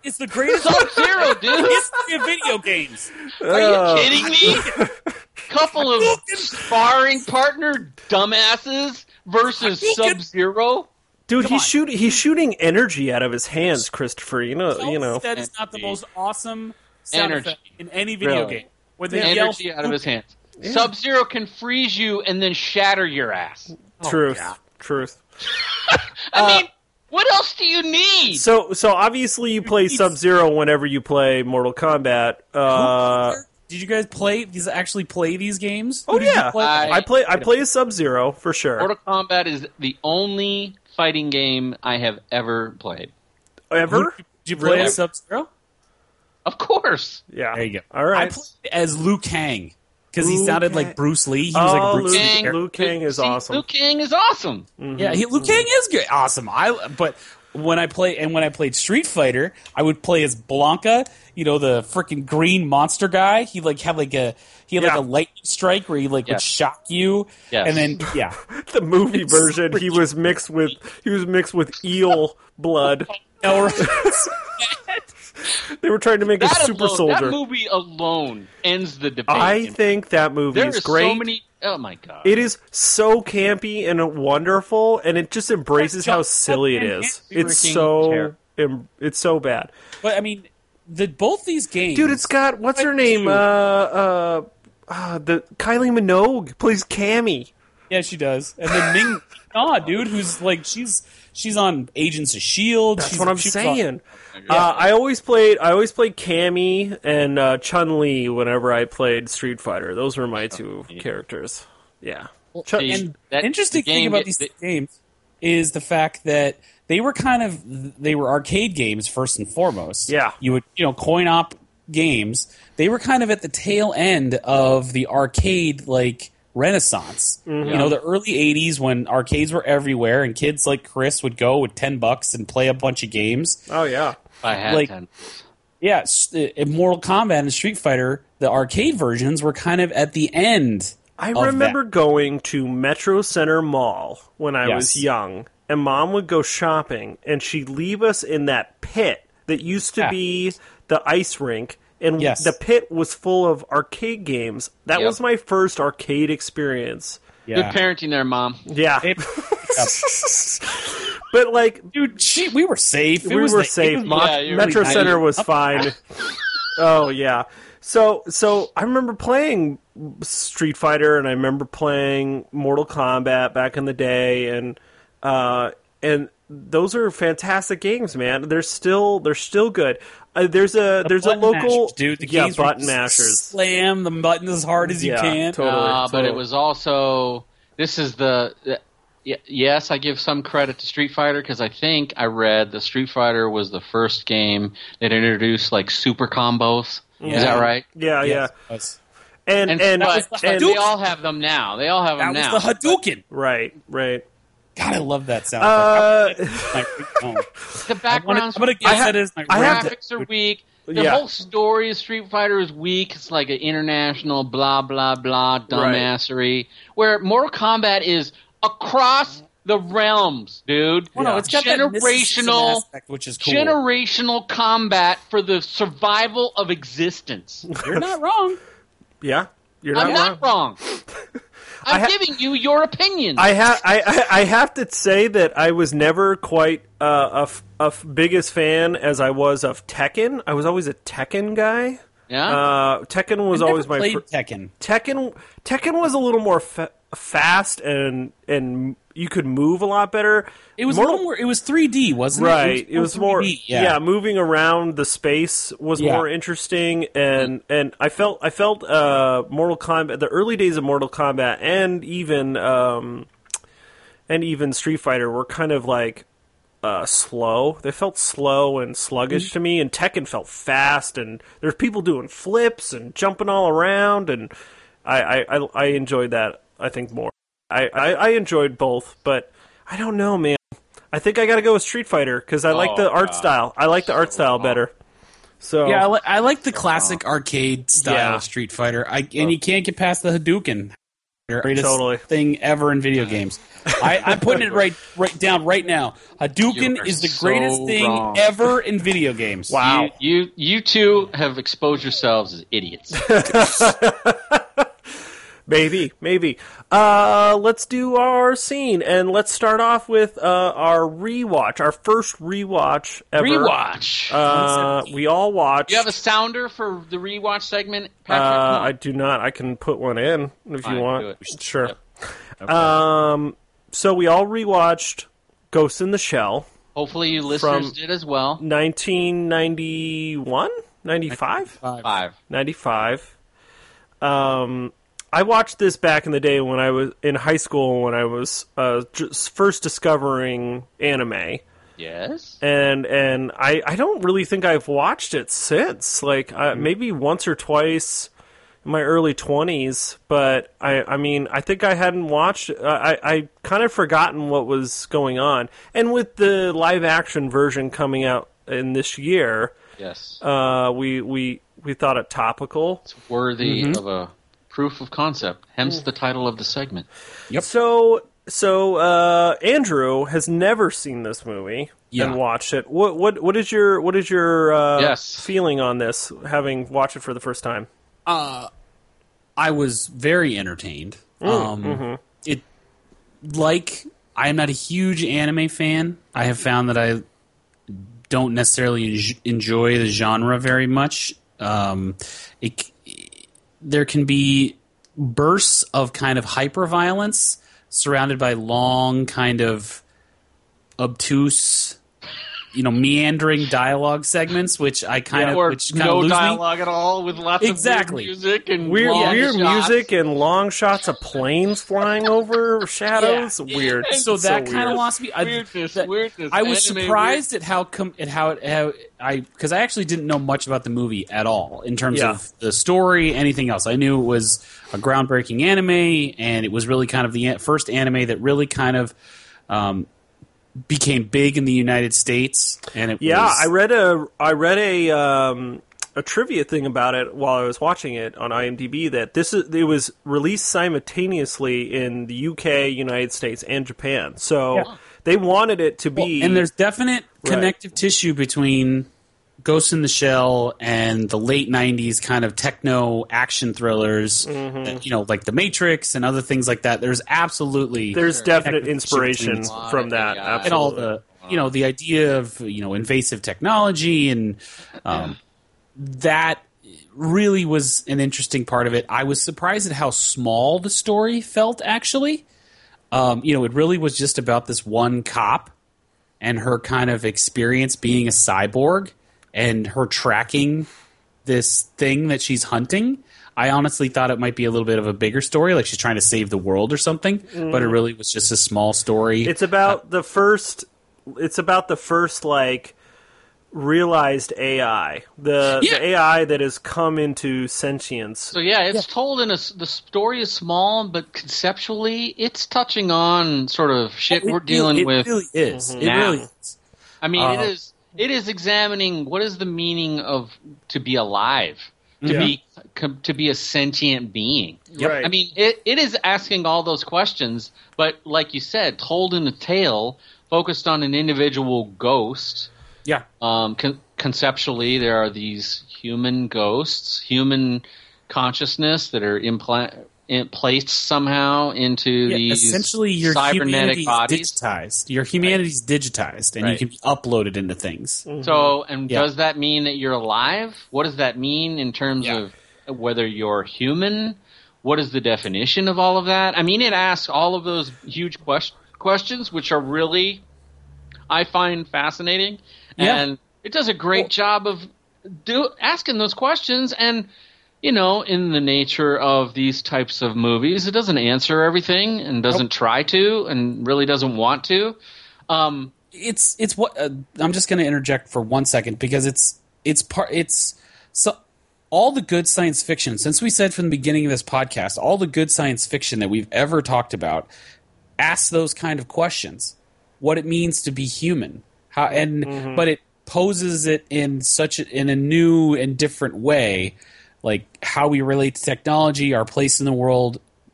It's the greatest Sub-Zero, dude. history of video games. Are you kidding me? Couple of sparring partner dumbasses versus Sub-Zero. Dude, Come he's on. shooting. He's shooting energy out of his hands, Christopher. You know, Tell you me know. that is not the most awesome sound Energy. effect in any video Really. game. When they yell Energy out of his hands. Sub-Zero can freeze you and then shatter your ass. Truth, yeah. truth. I mean, what else do you need? So, so obviously you play Sub Zero whenever you play Mortal Kombat. Uh, Did you guys play? Did you actually play these games? oh Who did you yeah, play? I, I play. I play as Sub Zero for sure. Mortal Kombat is the only fighting game I have ever played. Ever? Did you play Really? as Sub-Zero? Of course. Yeah. There you go. All right. I played as Liu Kang because he Liu sounded Kang. like Bruce Lee. He was Oh, like Bruce Liu Lee. Kang. Liu Kang is See, awesome. Liu Kang is awesome. Yeah, he, Liu Kang is good, awesome. I but when I play and when I played Street Fighter, I would play as Blanca. You know, the freaking green monster guy. He like had like a he had Yeah. like a lightning strike where he like would Yes. shock you, Yes. and then yeah, The movie It's version, super he was mixed with he was mixed with eel blood. No, They were trying to make a That, super alone, soldier. that movie alone ends the debate. I think that movie there is is great. so many. Oh my god! It is so campy and wonderful, and it just embraces how John silly it Cena is. and It's freaking so terrible. em- it's so bad, but I mean, the both these games, dude. It's got what's her I name? do. Uh, uh, uh, the Kylie Minogue plays Cammy. yeah, she does, and then Ming Na, dude, who's like she's she's on Agents of Shield. That's she's, what I'm she was on- saying. Uh, I always played. I always played Cammy and uh, Chun Li whenever I played Street Fighter. Those were my two characters. Yeah. Chun- See, And that- interesting the thing game- about these the- games is the fact that they were kind of they were arcade games first and foremost. Yeah. you would you know coin op games. They were kind of at the tail end of the arcade like renaissance. Mm-hmm. You know, the early eighties when arcades were everywhere and kids like Chris would go with ten bucks and play a bunch of games. oh yeah. I had like- ten. Yeah, s- in Mortal Kombat and Street Fighter, the arcade versions were kind of at the end. I of remember that. going to Metro Center Mall when I was Yes. young, and Mom would go shopping, and she'd leave us in that pit that used to Yeah. be the ice rink, and Yes. the pit was full of arcade games. That Yep. was my first arcade experience. Yeah. Good parenting there, Mom. Yeah. It- But, like, Dude, she, we were safe. It we was were the- it safe. was- Mo- Yeah, you were Metro safe. Center was fine. Oh yeah. So so I remember playing Street Fighter, and I remember playing Mortal Kombat back in the day, and uh, and those are fantastic games, man. They're still they're still good. Uh, there's a there's a Button local mashers, dude. The yeah games where button you mashers. Slam the button as hard as you Yeah, can. totally. Uh, but it totally. was also this is the. the y- Yes, I give some credit to Street Fighter because I think I read that Street Fighter was the first game that introduced like super combos. Yeah. Is that right? Yeah, Yes, yeah. it was. And And, and, but, was the and they all have them now. They all have That them now. was the Hadouken. right, right. God, I love that sound. Uh, effect. I wanna- the I'm backgrounds. gonna guess that is my I have ringtone. graphics are weak. The Yeah. whole story of Street Fighter is weak. It's like an international blah blah blah dumbassery. Where Mortal Kombat is across the realms, dude. Well, no, it's got that mysticism generational, aspect, which is cool. generational combat for the survival of existence. You're not wrong. Yeah, you're not I'm wrong. not wrong. I'm I ha- giving you your opinion. I have I, I I have to say that I was never quite uh, a, f- a f- biggest fan as I was of Tekken. I was always a Tekken guy. yeah. Uh, Tekken was I always never my played fir- Tekken. Tekken. Tekken was a little more fa- fast and and you could move a lot better. It was Mortal- a little more. It was three D, wasn't right. it? It was more three D, yeah. moving around the space was Yeah. more interesting, and and I felt I felt uh, Mortal Kombat, the early days of Mortal Kombat, and even um, and even Street Fighter were kind of like uh, slow. They felt slow and sluggish Mm-hmm. to me, and Tekken felt fast, and there's people doing flips and jumping all around, and I I, I, I enjoyed that. I think more. I, I, I enjoyed both, but I don't know, man. I think I got to go with Street Fighter because I like the Oh, art God. style. I like the art style better. So Yeah, I, li- I like the classic arcade style Yeah. of Street Fighter. I and you can't get past the Hadouken. greatest Totally. thing ever in video games. I, I'm putting it right right down right now. Hadouken You are is the so greatest thing wrong. ever in video games. Wow. You, you you two have exposed yourselves as idiots. Maybe, maybe. Uh, let's do our scene, and let's start off with uh, our rewatch, our first rewatch ever. Rewatch. Uh, we all watched. Do you have a sounder for the rewatch segment, uh, Patrick? Come on. I do not. I can put one in if Fine, you do want. it. Sure. Yep. Okay. Um, so we all rewatched Ghost in the Shell, Hopefully you listeners from- did as well. nineteen ninety-one, ninety-five, Five. ninety-five. Um, I watched this back in the day when I was in high school, when I was uh, just first discovering anime, Yes. and and I, I don't really think I've watched it since. Like uh, maybe once or twice in my early twenties, but I I mean I think I hadn't watched. Uh, I I kind of forgotten what was going on, and with the live action version coming out in this year, Yes. uh, we we we thought it topical. It's worthy Mm-hmm. of a proof of concept. Hence the title of the segment. Yep. So, so uh, Andrew has never seen this movie Yeah. and watched it. What what what is your what is your uh, Yes. feeling on this, having watched it for the first time? I was very entertained. Um, mm-hmm. It like I am not a huge anime fan. I have found that I don't necessarily en- enjoy the genre very much. Um, it, there can be bursts of kind of hyper violence surrounded by long, kind of obtuse, you know, meandering dialogue segments, which I kind of or which kind no of lose me. dialogue at all with lots Exactly. of weird music and Weird, long weird shots. music and long shots of planes flying over shadows. Weird. So that kind of weird. lost me. I, Weirdness, that- weirdness, I was anime surprised at how com- at how, it, how I because I actually didn't know much about the movie at all in terms Yeah. of the story, anything else. I knew it was a groundbreaking anime, and it was really kind of the an- first anime that really kind of um, became big in the United States. And it Yeah, was, I read a I read a um, a trivia thing about it while I was watching it on IMDb that this is it was released simultaneously in the U K, United States, and Japan. So Yeah. they wanted it to Well, be and there's definite Right. connective tissue between Ghost in the Shell and the late nineties kind of techno action thrillers, Mm-hmm. that, you know, like The Matrix and other things like that. There's absolutely there's definite connective tissue inspiration between these. from that. And Absolutely. and all the, you know, the idea of, you know, invasive technology and um, that really was an interesting part of it. I was surprised at how small the story felt, actually. Um, you know, it really was just about this one cop and her kind of experience being a cyborg and her tracking this thing that she's hunting. I honestly thought it might be a little bit of a bigger story, like she's trying to save the world or something, but it really was just a small story. It's about the first. It's about the first like realized A I, the, Yeah. the A I that has come into sentience. So yeah, it's told in a. s- The story is small, but conceptually, it's touching on sort of shit It we're really- dealing it with. really is. It now. really is. I mean, Uh, it is. It is examining what is the meaning of to be alive, to Yeah. be com, to be a sentient being. Yep. Right. I mean, it, it is asking all those questions, but like you said, told in a tale, focused on an individual ghost. Yeah. Um, con- conceptually, there are these human ghosts, human consciousness that are implant in, placed somehow into Yeah, these essentially, your cybernetic humanity's bodies. digitized. Your humanity's digitized, and Right. you can be uploaded into things. So, and Yeah. does that mean that you're alive? What does that mean in terms Yeah. of whether you're human? What is the definition of all of that? I mean, it asks all of those huge quest- questions, which are really, I find fascinating, Yeah. and it does a great job of do asking those questions. And you know, in the nature of these types of movies, it doesn't answer everything and doesn't try to, and really doesn't want to. Um, It's it's what uh, I'm just going to interject for one second because it's it's part it's so all the good science fiction, since we said from the beginning of this podcast, all the good science fiction that we've ever talked about asks those kind of questions. What it means to be human. How and but it poses it in such a, in a new and different way, like how we relate to technology, our place in the world,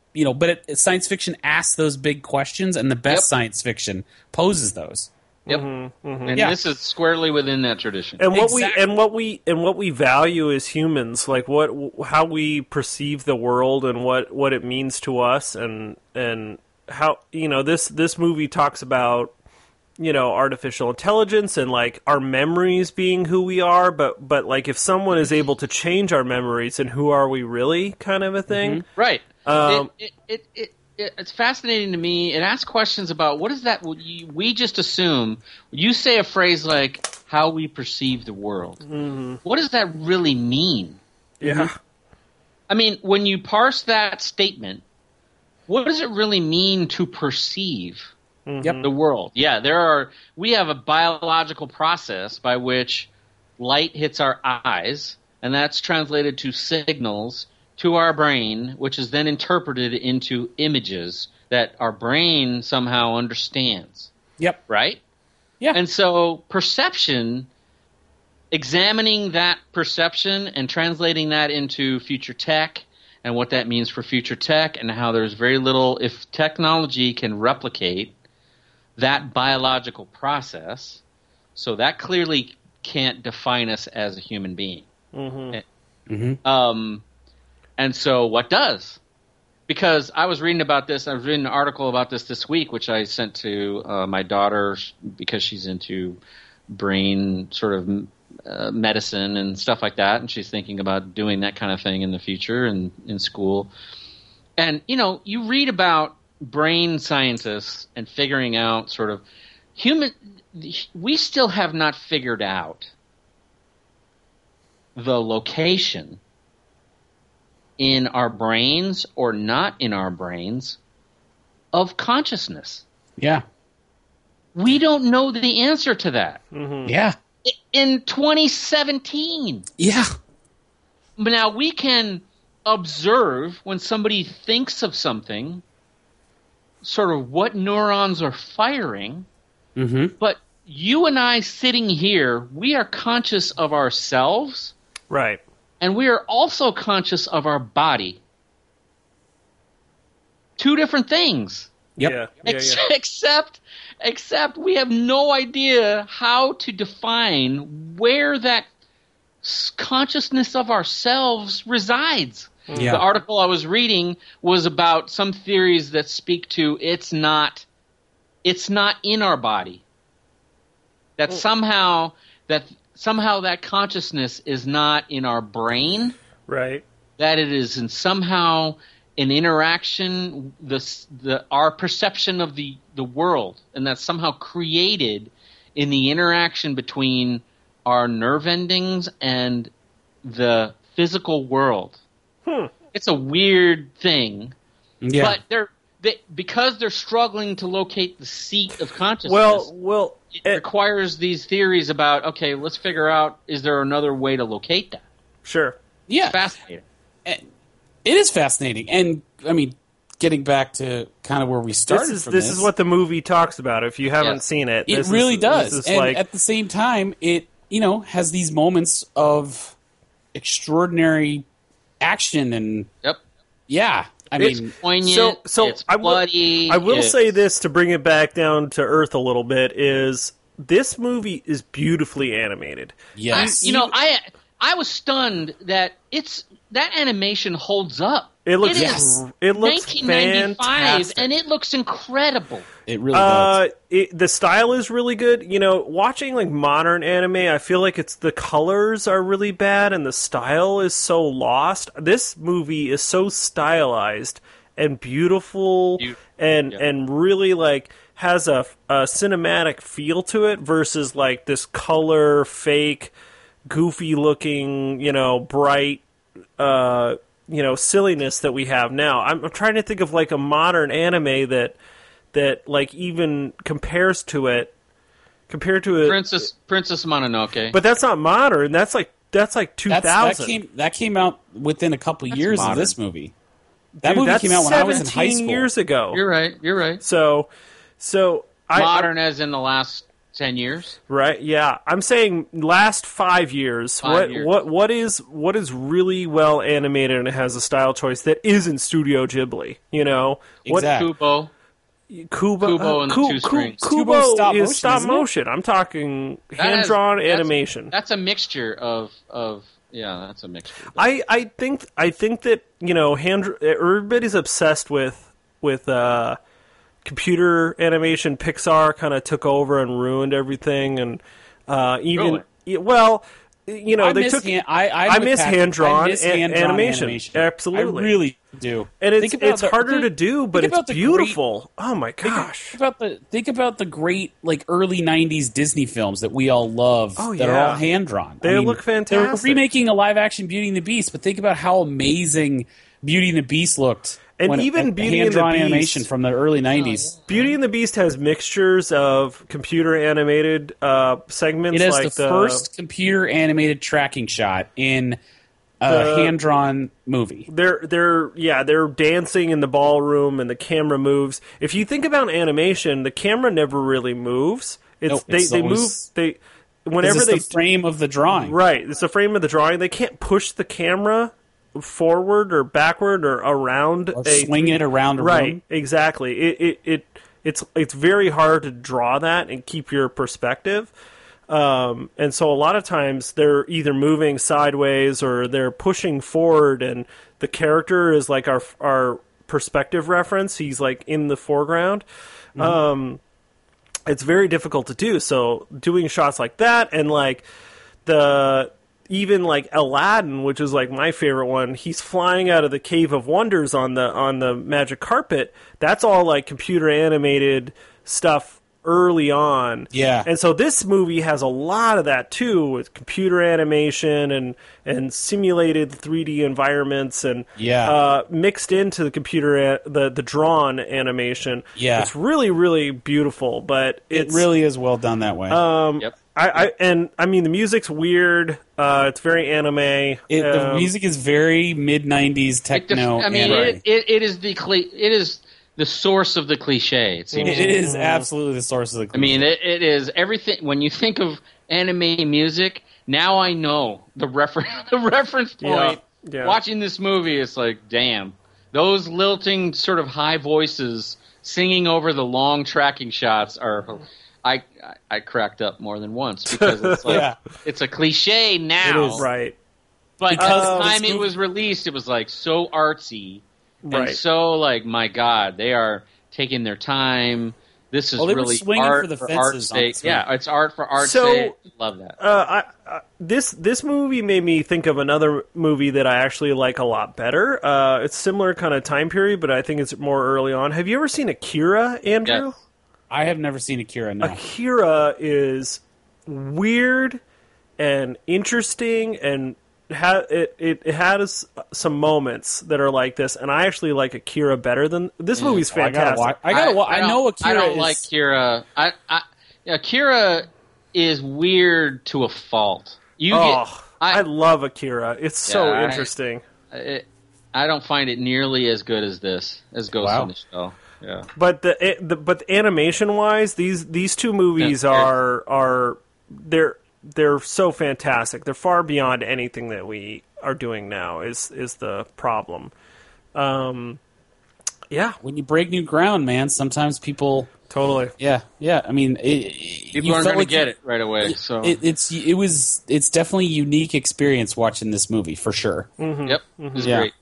you know, but it, science fiction asks those big questions, and the best Yep. science fiction poses those. Yep. Mm-hmm, And Yeah. this is squarely within that tradition. And what Exactly. we and what we and what we value as humans, like what how we perceive the world and what, what it means to us, and and how you know this this movie talks about you know artificial intelligence and like our memories being who we are, but but like if someone is able to change our memories, then who are we really, kind of a thing. Right. Um, it, it, it, it, it, it's fascinating to me. It asks questions about what is that we just assume. You say a phrase like how we perceive the world. Mm-hmm. What does that really mean? Yeah. I mean, when you parse that statement, what does it really mean to perceive Yep. the world? Yeah, there are. We have a biological process by which light hits our eyes, and that's translated to signals to our brain, which is then interpreted into images that our brain somehow understands. Yep. Right? Yeah. And so perception, examining that perception and translating that into future tech and what that means for future tech and how there's very little, if technology can replicate that biological process, so that clearly can't define us as a human being. Mm-hmm. Mm-hmm. Um, and so what does? Because I was reading about this, I was reading an article about this this week, which I sent to uh, my daughter because she's into brain sort of uh, medicine and stuff like that, and she's thinking about doing that kind of thing in the future and in school. And, you know, you read about brain scientists and figuring out sort of human – we still have not figured out the location – in our brains or not in our brains of consciousness. Yeah. We don't know the answer to that. Mm-hmm. Yeah. In twenty seventeen. Yeah. But now we can observe when somebody thinks of something, sort of what neurons are firing, Mm-hmm. but you and I sitting here, we are conscious of ourselves. Right. And we are also conscious of our body. Two different things. Yep. Yeah. Yeah, Ex- yeah. Except, except we have no idea how to define where that s- consciousness of ourselves resides. Yeah. The article I was reading was about some theories that speak to it's not, it's not in our body. That somehow that. Somehow that consciousness is not in our brain, Right. that it is in somehow an interaction, the, the, our perception of the, the world, and that's somehow created in the interaction between our nerve endings and the physical world. Hmm. It's a weird thing, Yeah. but they're, they, because they're struggling to locate the seat of consciousness. Well, well, It eh, requires these theories about, okay, let's figure out, is there another way to locate that? sure. yeah. It's fascinating. It is fascinating. And, I mean, getting back to kind of where we started This is from this this, is what the movie talks about. If you haven't Yes. seen it, it this really is, does. This is And like, at the same time, it, you know, has these moments of extraordinary action and, Yep. yeah. I It's- mean, Poignant, So- so it's I will- bloody. I will it's- say this to bring it back down to earth a little bit is this movie is beautifully animated. yes. You know, I I was stunned that it's that animation holds up. It looks It Yes. is it looks nineteen ninety-five, fantastic. and it looks incredible. it really does. Uh, it, the style is really good. You know, watching like modern anime, I feel like it's the colors are really bad and the style is so lost. This movie is so stylized and beautiful, Beautiful. and Yeah. and really like has a, a cinematic feel to it versus like this color fake, goofy looking, you know, bright. Uh, you know, silliness that we have now. I'm, I'm trying to think of like a modern anime that that like even compares to it, compared to it. Princess Princess Mononoke. But that's not modern. That's like that's like two That's, that thousand. came that came out within a couple years modern. of this movie. That Dude, movie that's came out when I was in high seventeen school. years ago. You're right. You're right. So, so I, Modern, as in the last ten years. Right? Yeah, I'm saying last five years. Five what years. what what is what is really well animated and has a style choice that isn't Studio Ghibli? You know, what Exactly. Kubo. Kubo, Kubo uh, and the Ku- two Ku- strings. Kubo Kubo's stop is motion, stop isn't it? motion. I'm talking That hand has- drawn that's- animation. That's a mixture of of yeah, that's a mixture. I, I think I think that you know hand everybody's obsessed with with uh, computer animation. Pixar kind of took over and ruined everything, and uh, even Really? y- well, you know I they miss took hand, I, I'm I with miss Patrick. hand-drawn I miss a- hand-drawn animation. animation. Absolutely. I really do. and it's Think about it's the- harder think- to do, but think it's about the beautiful. oh my Think gosh! about the think about the great like early nineties Disney films that we all love Oh, that yeah. are all hand drawn. They look fantastic. They're remaking a live action Beauty and the Beast, but think about how amazing Beauty and the Beast looked. And when, even uh, Beauty and the hand-drawn Beast- animation from the early nineties. Beauty and the Beast has mixtures of computer animated uh, segments. It has like the, first computer animated tracking shot in a The- hand drawn movie. They're they're yeah they're dancing in the ballroom and the camera moves. If you think about animation, the camera never really moves. It's Nope, they it's they always- move they This whenever is they the frame of the drawing. right. It's the frame of the drawing. They can't push the camera forward or backward or around Or a swing it around a right. room. Exactly. It it it it's it's very hard to draw that and keep your perspective. Um, and so a lot of times they're either moving sideways or they're pushing forward, and the character is like our our perspective reference. He's like in the foreground. Mm-hmm. Um, it's very difficult to do. So doing shots like that, and like the even like Aladdin, which is like my favorite one, he's flying out of the Cave of Wonders on the on the magic carpet. That's all like computer animated stuff early on. Yeah. And so this movie has a lot of that too, with computer animation and and simulated three D environments and Yeah. uh, mixed into the computer a- the the drawn animation. Yeah. It's really really beautiful, but It it's really is well done that way. um Yep. I, I and I mean the music's weird. Uh, it's very anime. It, the Um, music is very mid nineties It def- techno. I mean, anime. it, it, it is the cli- it is the source of the cliche. It seems. It- it is absolutely the source of the. I mean, it, it is everything. When you think of anime music, now I know the reference. The reference point. Yeah, yeah. Watching this movie, it's like, damn, those lilting sort of high voices singing over the long tracking shots are. I I, I cracked up more than once because it's like Yeah. it's a cliche now. It is. right. But Because at the this time it movie- was released, it was like so artsy Right. and so like, my God, they are taking their time. This is Well, they were really swinging art for the for art's fences on sake. this one. Yeah, it's art for art's So- sake. Love that. Uh, I, I, this this movie made me think of another movie that I actually like a lot better. Uh, it's similar kind of time period, but I think it's more early on. Have you ever seen Akira, Andrew? Yes. I have never seen Akira. No. Akira is weird and interesting, and ha- it, it it has some moments that are like this. And I actually like Akira better than this movie's Oh, I gotta fantastic. watch. I gotta. wa- I, don't- know Akira I don't is. like Kira. I, I Akira is weird to a fault. You oh, get. I, I, love Akira. It's so Yeah, I- interesting. it, I don't find it nearly as good as this, as Ghost Wow. in the Shell. Yeah. But the, it, the but animation wise, these these two movies Yeah. are are they're they're so fantastic. They're far beyond anything that we are doing now. Is is the problem? Um, yeah, When you break new ground, man, sometimes people. totally. Yeah, yeah. I mean, it, People you aren't felt going like to get you- it right away. So It, it's it was it's definitely a unique experience watching this movie for sure. yep, it was Yeah. great.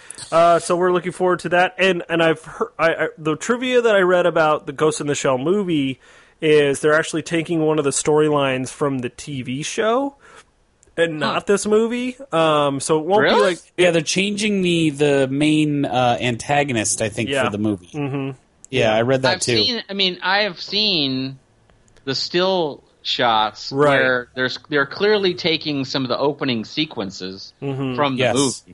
Uh, so we're looking forward to that. And and I've heard I, I, the trivia that I read about the Ghost in the Shell movie is they're actually taking one of the storylines from the T V show and not this movie. Um, so it won't be Really? like Yeah, they're changing the the main uh, antagonist, I think, Yeah. for the movie. Mm-hmm. Yeah, I read that I've too. seen. I mean, I have seen the still shots Right. where there's they're clearly taking some of the opening sequences Mm-hmm. from the Yes. movie,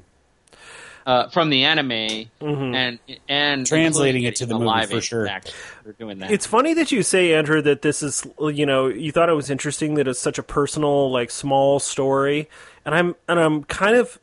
uh, from the anime, Mm-hmm. and and Translating including it to the a movie, live for sure. actor. They're doing that. It's funny that you say, Andrew, that this is, you know, you thought it was interesting that it's such a personal, like, small story, and I'm and I'm kind of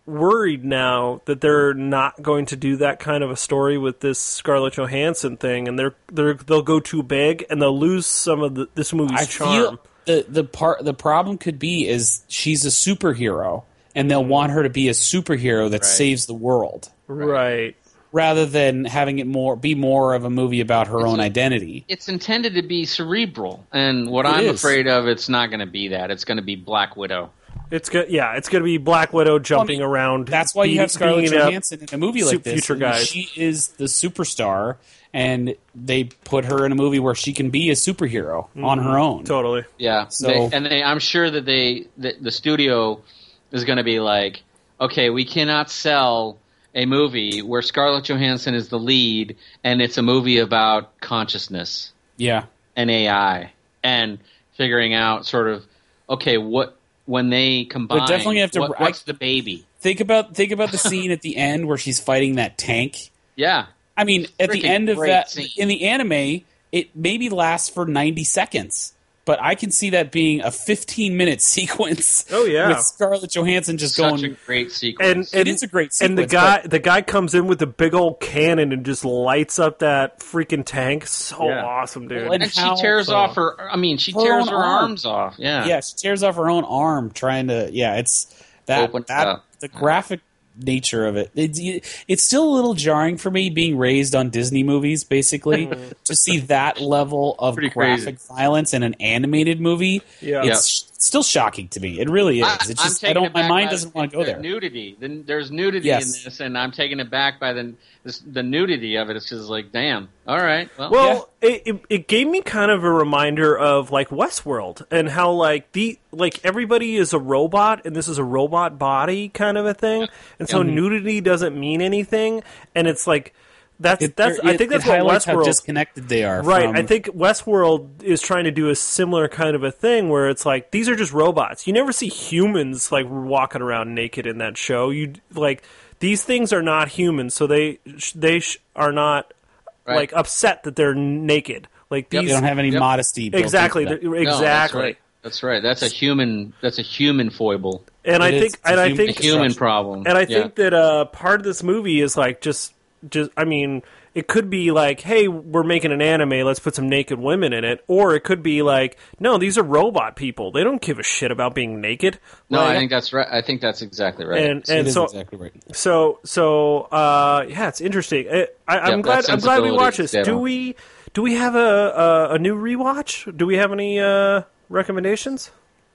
worried now that they're not going to do that kind of a story with this Scarlett Johansson thing, and they're they're they'll go too big and they'll lose some of the, this movie's I charm. feel the the part the problem could be is she's a superhero, and they'll want her to be a superhero that Right. saves the world, Right. rather than having it more be more of a movie about her It's own a- identity. It's intended to be cerebral, and what It I'm is. afraid of, it's not going to be that. It's going to be Black Widow. It's good. Yeah, it's going to be Black Widow jumping Well, I mean, around. That's why you being- have Scarlett being a- Johansson in a movie like sup- this. future and guys. She is the superstar, and they put her in a movie where she can be a superhero on her own. Totally. Yeah, So- they, and they, I'm sure that they, the, the studio is going to be like, okay, we cannot sell a movie where Scarlett Johansson is the lead, and it's a movie about consciousness Yeah. and A I, and figuring out sort of, okay, what when they combine, definitely have to- what, what's the baby? Think about think about the scene at the end where she's fighting that tank. Yeah, I mean, at the Freaking end of great that, scene. in the anime, it maybe lasts for ninety seconds. But I can see that being a fifteen-minute sequence. Oh, yeah. with Scarlett Johansson just such going. a great sequence. And, It and is a great And the sequence, guy, the guy comes in with the big old cannon and just lights up that freaking tank. So Yeah. awesome, dude. Well, and and she how- tears uh, off her. I mean, she her tears own her arm. arms off. Yeah, Yeah, she tears off her own arm trying to. Yeah, it's that Open it that up. the graphic nature of it. It's it's still a little jarring for me being raised on Disney movies, basically, to see that level of Pretty graphic violence in an animated movie. Yeah. It's still shocking to me. It really is. I, It's I'm just I taken don't. My aback mind by doesn't the- want to go the there. Nudity. Then there's nudity Yes. in this, and I'm taken aback by the this, the nudity of it. It's just like, damn. All right. Well, Well, it, it it gave me kind of a reminder of like Westworld and how like the like everybody is a robot and this is a robot body kind of a thing, and so nudity doesn't mean anything, and it's like that's It, that's it- I think that's it what highlights how Westworld disconnected they are. right. from- I think Westworld is trying to do a similar kind of a thing where it's like these are just robots. You never see humans like walking around naked in that show. You like these things are not humans, so they they sh- are not Right. like upset that they're naked. Like they these don't have any Yep. modesty. built exactly into that. they're- No, that's exactly. right. That's right. That's a human. That's a human foible. And I It is. think It's a and I human A think human problem. and I Yeah. think that uh, part of this movie is like just just I mean it could be like, hey, we're making an anime, let's put some naked women in it, or it could be like, no, these are robot people. They don't give a shit about being naked. No, Like, I think that's right. I think that's exactly right. and It and is so exactly right. so so uh, yeah, it's interesting. I, I, I'm Yeah, glad that I'm glad we sensibility watched is this. dead Do on. we do we have a, a a new rewatch? Do we have any uh, recommendations?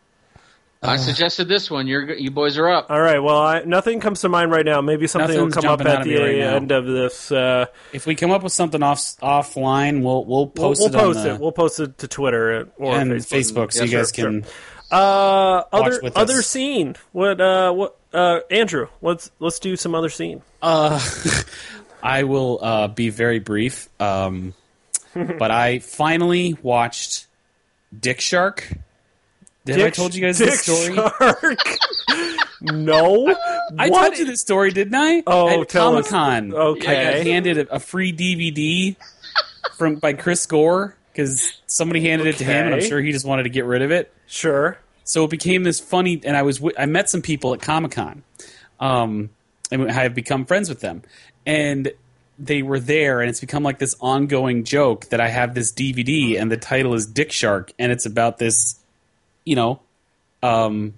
I suggested this one. You're you boys are up. All right. Well, I, nothing comes to mind right now. Maybe something will Nothing's come up jumping out at of the me right now. end of this. Uh, If we come up with something off offline, we'll we'll we'll post we'll it post on the, it. We'll post it to Twitter or and Facebook. Facebook, so Yeah, you guys sure, can. sure. Uh, other with other us. scene. What? Uh, what? Uh, Andrew, let's let's do some other scene. Uh, I will uh, be very brief, um, but I finally watched Dick Shark. Did I Dick- told you guys Dick this story? Shark. No, I What? told you this story, didn't I? Oh, At tell us. Comic Con. Okay. I got handed a, a free D V D from by Chris Gore because somebody handed it to him, and I'm Okay. sure he just wanted to get rid of it. Sure. So it became this funny, and I was wi- I met some people at Comic Con, um, and I have become friends with them, and they were there, and it's become like this ongoing joke that I have this D V D, and the title is Dick Shark, and it's about this, you know, um,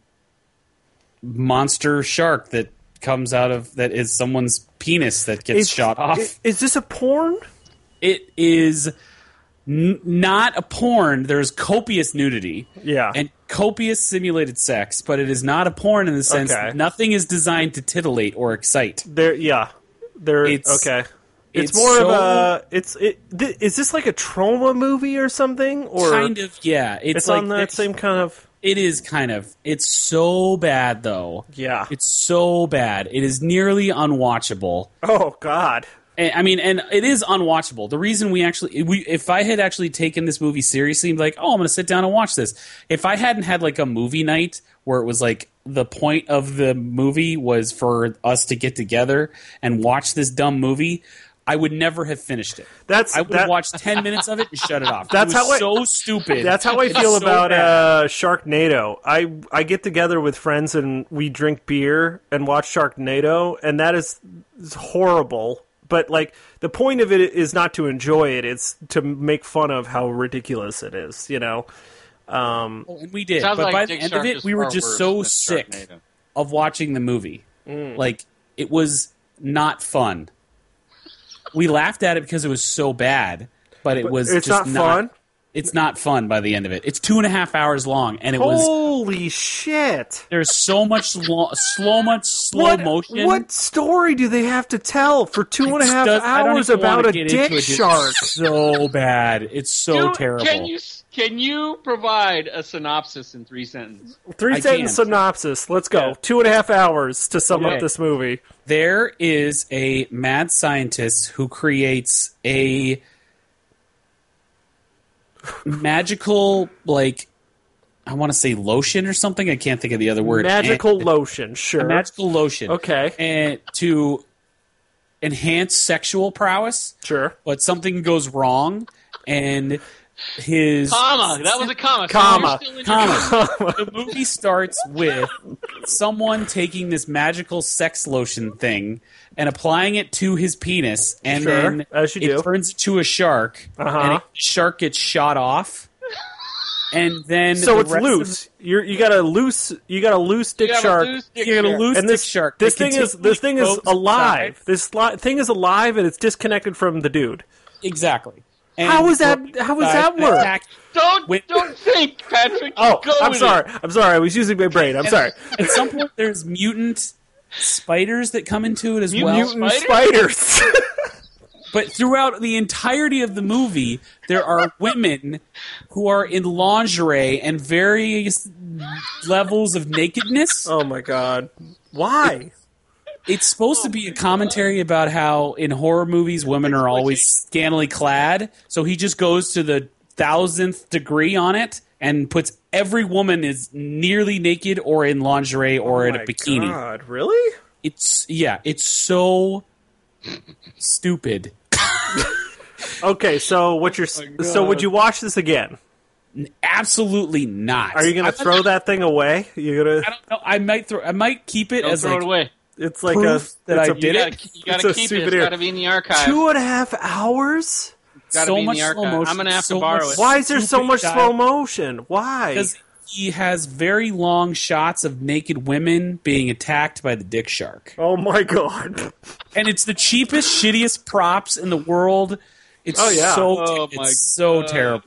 monster shark that comes out of that is someone's penis that gets Is- shot off. i- Is this a porn? It is n- not a porn. There's copious nudity. Yeah. And copious simulated sex, but it is not a porn in the sense Okay. that nothing is designed to titillate or excite. There. Yeah. There. It's- Okay. It's, it's more of so- a. It's. It. Th- is this like a trauma movie or something? Or Kind of, yeah. It's, It's like on that same kind of. It is kind of. It's so bad though. Yeah. It's so bad. It is nearly unwatchable. Oh God. And- I mean, and it is unwatchable. The reason we actually, we, if I had actually taken this movie seriously, and be like, oh, I'm going to sit down and watch this. If I hadn't had like a movie night where it was like the point of the movie was for us to get together and watch this dumb movie, I would never have finished it. That's I would that, have watched ten minutes of it and shut it off. That's it was how I, so stupid. That's how I It's feel so about bad. uh, Sharknado. I I get together with friends and we drink beer and watch Sharknado, and that is, is horrible. But like the point of it is not to enjoy it; it's to make fun of how ridiculous it is. You know. Um, Oh, and we did, Sounds but like by Dick the end Shark of it, is we were far just worse so than sick Sharknado. of watching the movie. Mm. Like it was not fun. We laughed at it because it was so bad, but it was it's just not fun? It's not fun by the end of it. It's two and a half hours long, and it was holy shit! there's so much slow, slow much slow What motion. what story do they have to tell for two and a It half does- I don't hours even wanna about a get into dick it. It's shark? So bad. It's so Dude, terrible. Can you can you provide a synopsis in three sentences? Three I sentence can. synopsis. Let's go. Yeah. Two and a half hours to sum Okay. up this movie. There is a mad scientist who creates a magical, like, I want to say lotion or something. I can't think of the other word. Magical And- lotion, sure. a magical lotion. Okay. And to enhance sexual prowess, Sure. but something goes wrong, and his Comma. That was a comma. So Comma. you're still in your- comma. The movie starts with someone taking this magical sex lotion thing and applying it to his penis, and Sure, then as you it do. turns into a shark, Uh-huh. and the shark gets shot off, and then So the it's rest of- loose. You're you got a loose you got a loose dick You got a shark. loose dick you got a shark. loose and this dick shark. this that thing is continually this thing is goes alive. inside. This li- thing is alive and it's disconnected from the dude. Exactly. And How is that- goes how does inside that and work? attack- Don't Wait. don't think, Patrick. Oh, Go I'm with sorry. It. I'm sorry. I was using my brain. I'm sorry. At some point, there's mutant spiders that come into it as well. Mutant Spiders? spiders. But throughout the entirety of the movie, there are women who are in lingerie and various levels of nakedness. Oh my god. Why? It's supposed to be a commentary about how in horror movies women are always scantily clad. So he just goes to the thousandth degree on it and puts every woman is nearly naked or in lingerie or in a Oh my bikini. God, really? It's yeah, it's so stupid. Okay, so what you're so would you watch this again? Absolutely not. Are you going I- to throw that thing away? You're going I to don't know. I might throw. I might keep it Don't as throw like it away. it's like proof a that it's I a- did You it. gotta, you gotta It's a keep it. It's souvenir. gotta be in the archive. Two and a half hours? Gotta so be in much the slow archive. motion. I'm gonna have to so borrow much it. Why is there so stupid much dialogue. slow motion? Why? Because he has very long shots of naked women being attacked by the dick shark, Oh my god. and it's the cheapest, shittiest props in the world. It's Oh, yeah. so Oh, it's my so God. terrible.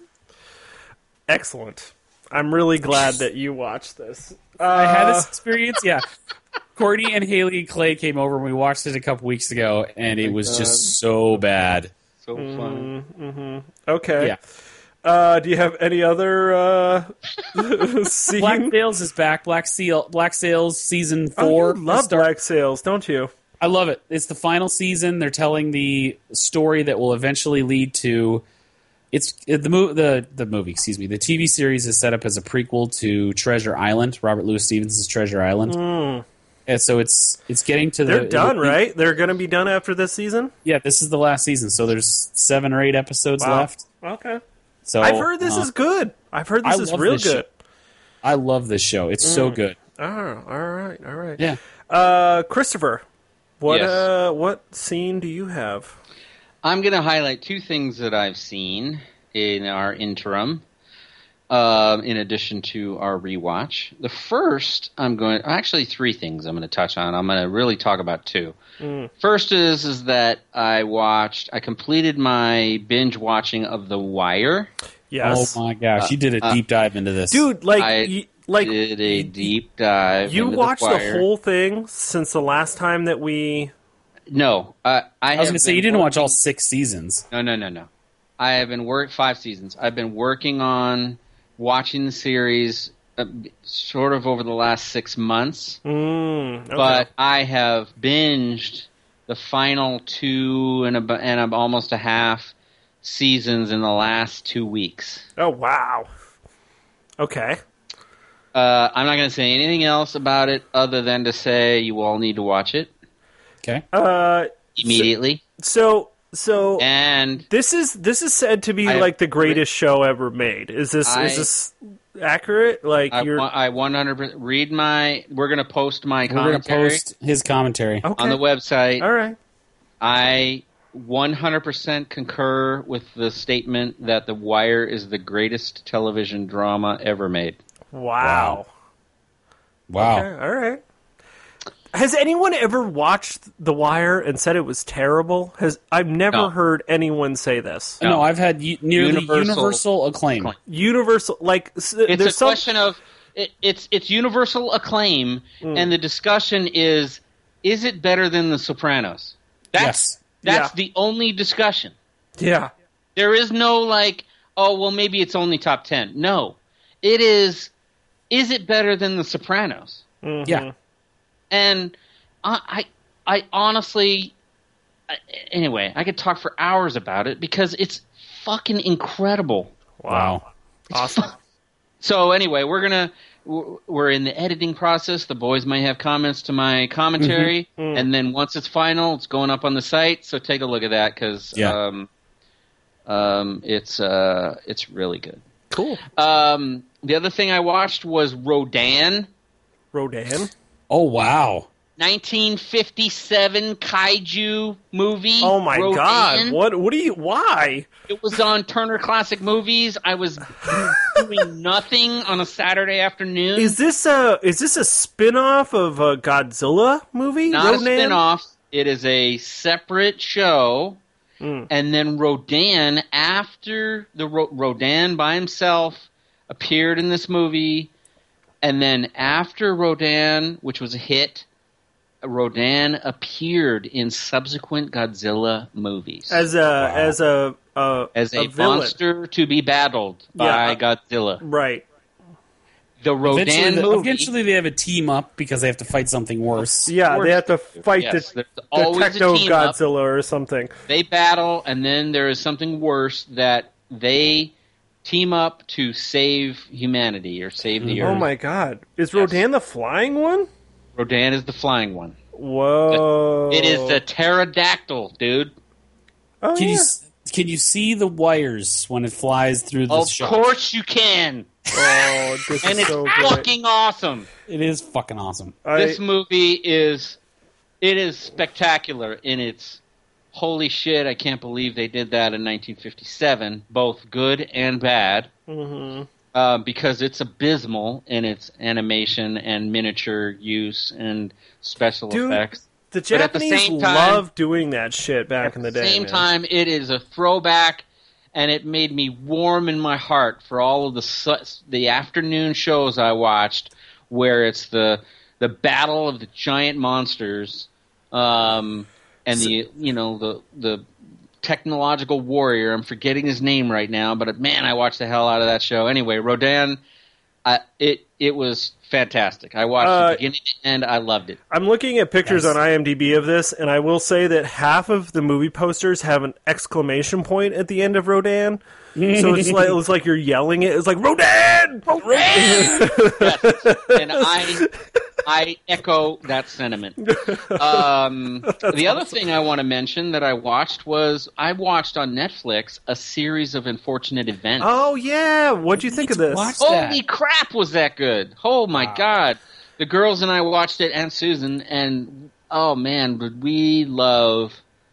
Excellent. I'm really glad that you watched this. Uh, I had this experience. Yeah, Courtney and Haley and Clay came over and we watched it a couple weeks ago, and it was just so bad. So fun. Okay. Yeah. Uh, do you have any other uh, scene? Black Sails is back. Black Seal, Black Sails season Oh, four. you love Start- Black Sails, don't you? I love it. It's the final season. They're telling the story that will eventually lead to. It's it, the movie. The the movie. Excuse me. The T V series is set up as a prequel to Treasure Island. Robert Louis Stevens' Treasure Island. And so it's it's getting to the. Hmm. They're done, it'll be- right? They're going to be done after this season? Yeah, this is the last season. So there's seven or eight episodes Wow. left. Okay. So I've heard this uh, is good. I've heard this I is love real this good. show. I love this show. It's so good. Oh, all right, all right. Yeah. Uh, Christopher, what Yes. uh, what scene do you have? I'm going to highlight two things that I've seen in our interim, um, in addition to our rewatch. The first, I'm going actually three things I'm going to touch on. I'm going to really talk about two. First is is that I watched, I completed my binge watching of The Wire. Yes, Oh my gosh, you did a uh, deep dive into this, dude. Like, I y- like did a deep dive. you into watched the, the, Wire. whole thing since the last time that we. No, uh, I, I was have going to say been you didn't watch all working- six seasons. No, no, no, no. I have been work five seasons. I've been working on watching the series uh, sort of over the last six months, Mm, okay. but I have binged the final two and a, and a, almost a half seasons in the last two weeks. oh wow. Okay. Uh, I'm not going to say anything else about it other than to say you all need to watch it Okay. Uh, immediately. so So And this is this is said to be I- like the greatest show ever made. Is this I- is this accurate? Like I, you're wa- I one hundred percent read my. We're gonna post my We're going to commentary post his commentary. okay. on the website. All right. I one hundred percent concur with the statement that The Wire is the greatest television drama ever made. Wow. Wow. Okay, all right. Has anyone ever watched The Wire and said it was terrible? Has I've never No. heard anyone say this. No, I've had u- nearly universal, Universal acclaim. acclaim. Universal, like s- It's there's a some. question of it, it's it's universal acclaim, Mm. and the discussion is: is it better than The Sopranos? That's Yes. that's Yeah. the only discussion. Yeah, There is no like, oh well, maybe it's only top ten. No, it is. Is it better than The Sopranos? Yeah. And I, I, I honestly, I, anyway, I could talk for hours about it because it's fucking incredible. Wow. awesome. So anyway, we're gonna we're we're in the editing process. The boys may have comments to my commentary, Mm-hmm. and then once it's final, it's going up on the site. So take a look at that because Yeah. um, um, it's uh, it's really good. Cool. Um, the other thing I watched was Rodan. Rodan. Oh, wow. nineteen fifty-seven kaiju movie. Oh my Rodan. God! What? What do you? Why? It was on Turner Classic Movies. I was doing nothing on a Saturday afternoon. Is this a is this a spin-off of a Godzilla movie? Not Rodan? a spin-off. It is a separate show. Mm. And then Rodan, after the Ro- Rodan by himself appeared in this movie, and then after Rodan, which was a hit, Rodan appeared in subsequent Godzilla movies As a as a uh, as a, villain. monster to be battled by Yeah. Godzilla. Right. The Rodan Eventually, the- movie. eventually they have a team up because they have to fight something worse. Yeah, course they have to they do. fight Yes, the, there's the always a Techno team up. Godzilla or something. They battle, and then there is something worse that they team up to save humanity or save the Oh Earth. my God! Is Yes. Rodan the flying one? Rodan is the flying one. Whoa! It is the pterodactyl, dude. Oh, Can yeah. you s- can you see the wires when it flies through the Of shot? course you can. Oh, this And is it's so great. fucking awesome. It is fucking awesome. I, This movie is it is spectacular in its holy shit, I can't believe they did that in nineteen fifty-seven, both good and bad. mhm. Uh, because it's abysmal in its animation and miniature use and special Dude, effects. The But at the Japanese same time- love doing that shit back At in the the day. same man. time, it is a throwback, and it made me warm in my heart for all of the su- the afternoon shows I watched, where it's the the battle of the giant monsters, um, and the you know the the technological warrior. I'm forgetting his name right now, but man, I watched the hell out of that show. Anyway, Rodan, I, it it was fantastic. I watched Uh, it beginning to end. I loved it. I'm looking at pictures Yes. on IMDb of this, and I will say that half of the movie posters have an exclamation point at the end of Rodan. So it's like it's like you're yelling it. It's like Rodan, Rodan. Yes, and I I echo that sentiment. Um, the other thing I want to mention that I watched was I watched on Netflix a series of unfortunate events. Oh yeah, what'd you think of this? Watch Holy that. crap, was that good? Oh my god. The girls and I watched it, and Susan, and oh man, would we love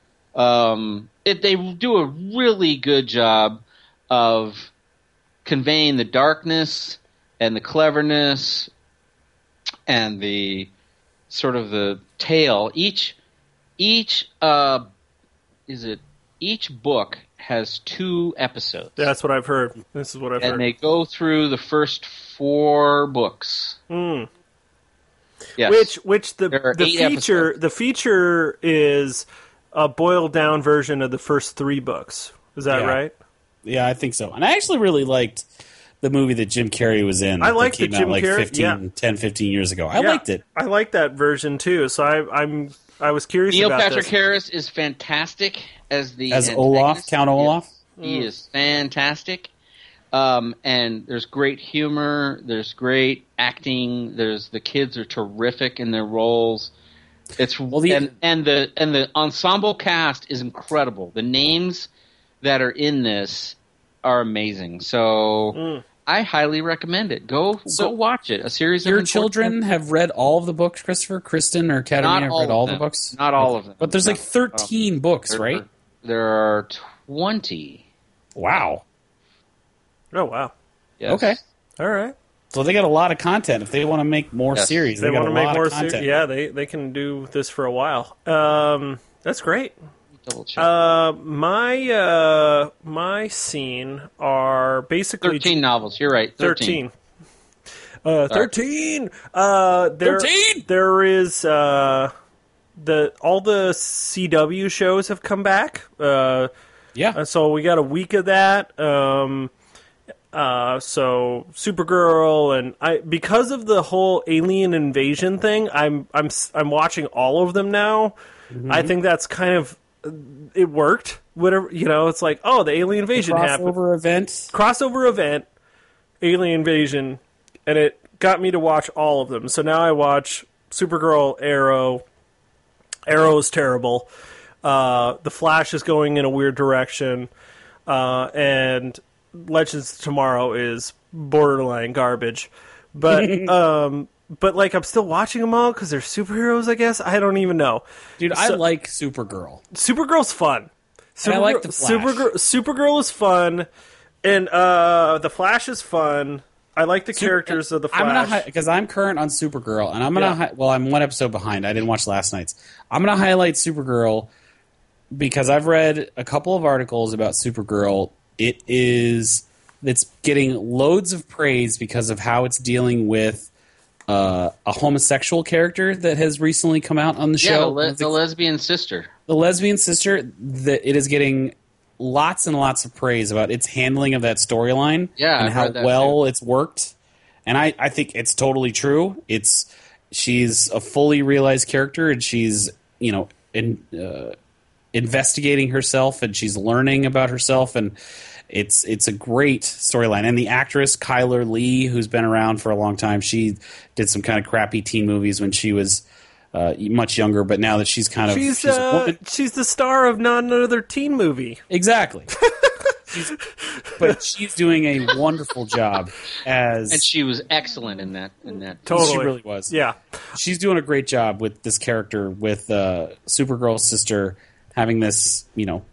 um it, they do a really good job of conveying the darkness and the cleverness and the sort of the tale. Each each uh is it each book has two episodes. That's what I've heard. This is what I've And heard. they go through the first four books. Mm. Yes. Which which the There are the eight feature episodes. the feature is a boiled down version of the first three books. Is that Yeah. right? Yeah, I think so. And I actually really liked the movie that Jim Carrey was in. I that liked the came out Jim like Carrey- fifteen, yeah. ten, fifteen years ago. I Yeah, liked it. I like that version too. So I, I'm I was curious Neil about Patrick this. Harris is fantastic as the As antagonist. Olaf, Count Olaf? Yes, he is fantastic. Um, and there's great humor. There's great acting. There's the kids are terrific in their roles. It's Well, the- and, and the and the ensemble cast is incredible. The names that are in this are amazing. So Mm. I highly recommend it. Go So go watch it. A series Your of children have read all of the books, Christopher? Kristen or Academy Not have all read of all them. the books? Not all of them. But there's like No. thirteen books, There- right? There are twenty. Wow. Oh wow. Yes. Okay. All right. So they got a lot of content. If they want to make more Yes. series, They they, got want a to make lot more of content. series. Yeah, they they can do this for a while. Um, that's great. Double check. Uh, my uh, my scene are basically Thirteen novels. You're right. Thirteen. Uh, thirteen. Uh, there, thirteen! There is uh, the all the C W shows have come back. Uh, Yeah. Uh, so we got a week of that. Um, uh, so Supergirl and I, because of the whole alien invasion thing, I'm I'm s- I'm watching all of them now. I think that's kind of it worked. Whatever, you know, it's like, oh, the alien invasion happened. Crossover event. Crossover event, alien invasion, and it got me to watch all of them. So now I watch Supergirl, Arrow. Arrow is terrible. Uh, the Flash is going in a weird direction, uh, and Legends of Tomorrow is borderline garbage. But um, but like I'm still watching them all because they're superheroes. I guess I don't even know. Dude, I So- like Supergirl. Supergirl's fun. And I like Supergirl- the Flash. Supergirl, Supergirl is fun, and uh, the Flash is fun. I like the characters of the Flash. I'm gonna because I'm current on Supergirl, and I'm gonna Yeah. hi- well, I'm one episode behind. I didn't watch last night's. I'm gonna highlight Supergirl because I've read a couple of articles about Supergirl. It is it's getting loads of praise because of how it's dealing with uh, a homosexual character that has recently come out on the Yeah, show. the, le- the lesbian sister. the lesbian sister. That it is getting lots and lots of praise about its handling of that storyline Yeah, and I've how read that well it's worked. And I, I think it's totally true. It's she's a fully realized character, and she's you know in, uh, investigating herself, and she's learning about herself, and it's it's a great storyline. And the actress Kyler Lee, who's been around for a long time, she did some kind of crappy teen movies when she was uh, much younger, but now that she's kind of she's she's a uh, woman, she's the star of not another teen movie. exactly. She's, but she's doing a wonderful job as And she was excellent in that. In that. Totally. She really was. Yeah, She's doing a great job with this character, with uh, Supergirl's sister having this, you know,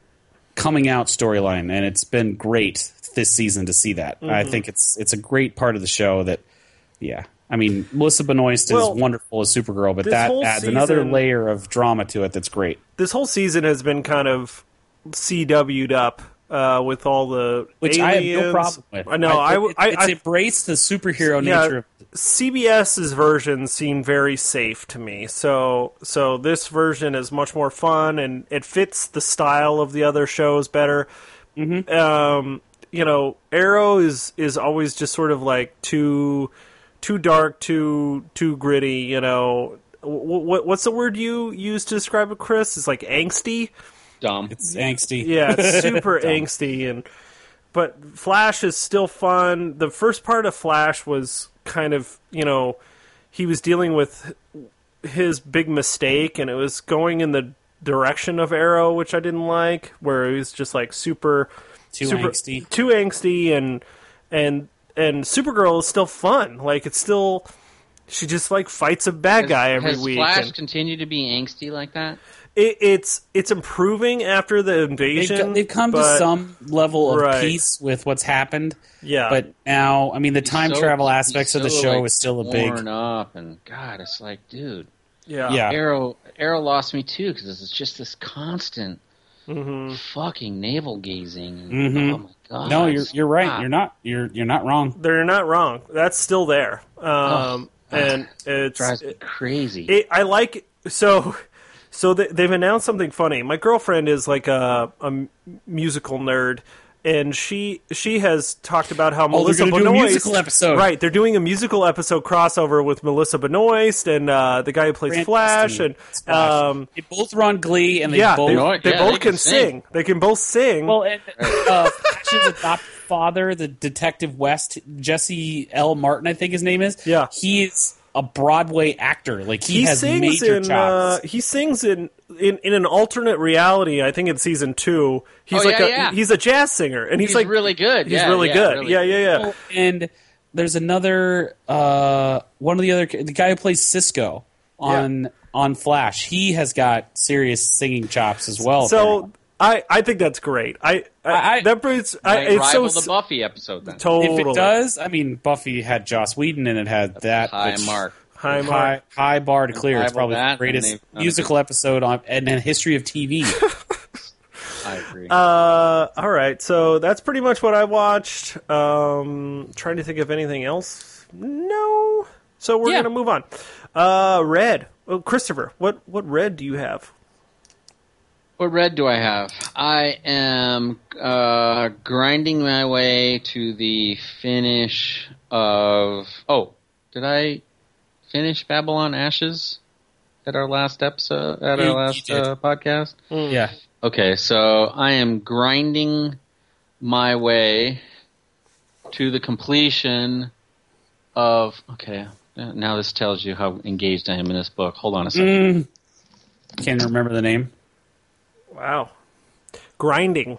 coming out storyline, and it's been great this season to see that. Mm-hmm. I think it's it's a great part of the show that, yeah. I mean, Melissa Benoist Well, is wonderful as Supergirl, but this that whole adds another season- layer of drama to it that's great. this whole season has been kind of C W'd up uh, with all the Which aliens. I have no problem with. I know. I, it, I, it's I, embraced the superhero yeah, nature of CBS's version seemed very safe to me. So so this version is much more fun, and it fits the style of the other shows better. Mm-hmm. Um, you know, Arrow is is always just sort of like too too dark, too too gritty. You know, what what's the word you use to describe it, Chris? It's like angsty. Dumb. it's angsty. Yeah, it's super angsty, and but Flash is still fun. The first part of Flash was kind of, you know, he was dealing with his big mistake, and it was going in the direction of Arrow, which I didn't like, where he was just like super Too super, angsty. too angsty, and and and Supergirl is still fun. Like it's still, she just like fights a bad guy every Has week. Flash and continue to be angsty like that? it, it's it's improving after the They've, invasion. co- they've come to but- some level of Right. peace with what's happened. Yeah, But now, I mean, the time So- travel he's aspects of the so, show like, is still a big. torn up, and God, it's like, dude, yeah, Yeah. Arrow, Arrow lost me too because it's just this constant hmm fucking navel gazing. And, Mhm. Oh my God! No, you're you're right. Stop. You're not you're you're not wrong. They're not wrong. That's still there, um, Oh, and it's drives me crazy. it, I like it. so. So they, they've announced something funny. My girlfriend is like a, a m- musical nerd, and she she has talked about how Oh, they're Melissa gonna do a Benoist, musical episode. right? They're doing a musical episode crossover with Melissa Benoist and uh, the guy who plays Grant Flash, Gustin. and Splash. um, They both run Glee, and they yeah, both. they, know it. they Yeah, both they can can sing. sing. They can both sing. Well, and uh, Flash's adopted father, the Detective West, Jesse L. Martin, I think his name is. Yeah. he's a Broadway actor. Like he, He has sings major in. chops. Uh, he sings in, in in an alternate reality. I think in season two. He's Oh, like yeah, a, yeah. he's a jazz singer, and he's, He's like really good. He's Yeah, really yeah, good. really yeah, good. yeah, yeah. And there's another uh, one of the other the guy who plays Cisco on on Flash. He has got serious singing chops as well. So apparently. I, I think that's great. I, I, I- that brings I, Might it's so rival the Buffy episode then. totally if it does, I mean, Buffy had Joss Whedon and it had that High which- mark. high mark. high high bar to clear. It's Rival probably that, the and greatest they've done a musical episode on in the history of T V. I agree. Uh, all right, so that's pretty much what I watched. Um, trying to think of anything else. No. So we're Yeah. gonna move on. Uh, Red. Oh, Christopher, what what Red do you have? What red do I have? I am uh, grinding my way to the finish of. Oh, did I finish Babylon Ashes at our last episode? At You- our you last did. uh, podcast? Yeah. Okay, so I am grinding my way to the completion of. Okay, now this tells you how engaged I am in this book. Hold on a second. Mm, can't remember the name. Wow, grinding.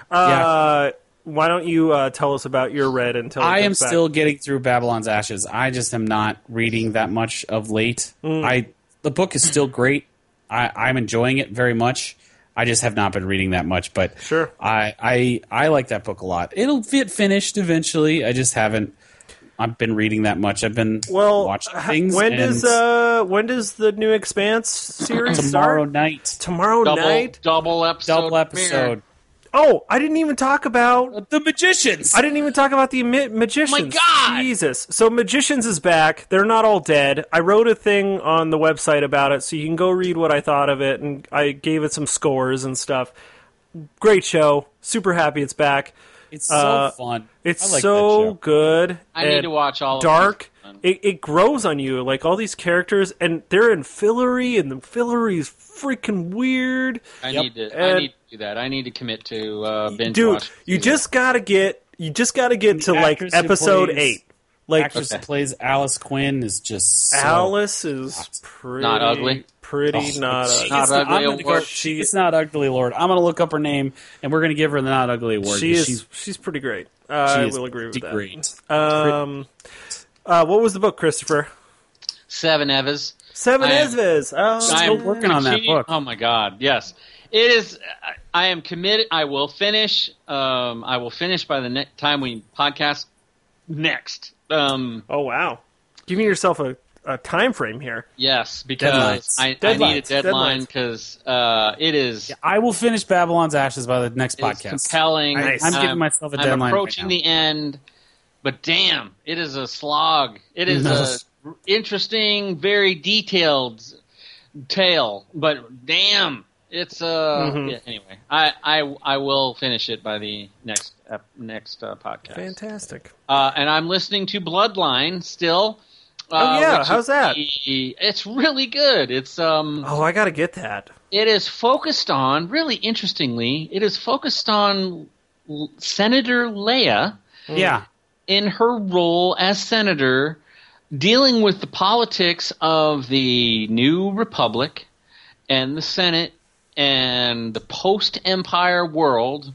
Uh, Why don't you uh, tell us about your Red until it I am gets back? still getting through Babylon's Ashes. I just am not reading that much of late. Mm. I the book is still great. I, I'm enjoying it very much. I just have not been reading that much, but Sure. I I I like that book a lot. It'll get finished eventually. I just haven't. I've been reading that much. I've been Well, watching h- things. when and does uh when does the new Expanse series tomorrow start? night Tomorrow Double, night. double episode. double episode? Oh, I didn't even talk about. The Magicians. I didn't even talk about the ma- Magicians. Oh my God! Jesus! So Magicians is back. They're not all dead. I wrote a thing on the website about it, so you can go read what I thought of it, and I gave it some scores and stuff. Great show. Super happy it's back. It's so Uh, fun. It's I like so that show. good. I need and to watch all of dark. these. It, it grows on you, like all these characters, and they're in Fillory, and the Fillory is freaking weird. I Yep. need to. And- I need to do that. I need to commit to uh, binge Dude, watch. you just gotta get, you just gotta get to The like actress who episode plays- eight. Like Actress Okay. that plays Alice Quinn is just so Alice is pretty Not ugly? Pretty Oh, not she ugly. Not gets the- ugly I'm gonna go- award. she- it's not ugly, Lord. I'm gonna look up her name, and we're gonna give her the not ugly award. She is. She's, She's, pretty great. Uh, I is will agree with pretty great. that. Um, uh, what was the book, Christopher? Seven Evas. Seven I am- Esves. Oh, still I'm working on that continuing- book. Oh my god, yes. It is. I- I am committed. I will finish. Um, I will finish by the ne- time we podcast next. Um, oh wow! Giving yourself a, a time frame here. yes, because Deadlines. I, I need a Deadlines. deadline Deadlines. because uh, it is. I will finish Babylon's Ashes by the next It's podcast. compelling. Nice. I'm giving myself a I'm deadline right approaching now. the end, but damn, it is a slog. It is No. a interesting, very detailed tale, but damn, it's uh. Mhm. Yeah, anyway, I, I I will finish it by the next ep- next uh, podcast. Fantastic. Uh, and I'm listening to Bloodline still. Oh, Uh, yeah, which how's is that? the- it's really good. It's um. Oh, I gotta get that. It is focused on, really interestingly, it is focused on L- Senator Leia Yeah, in her role as senator, dealing with the politics of the new republic and the Senate and the post-Empire world.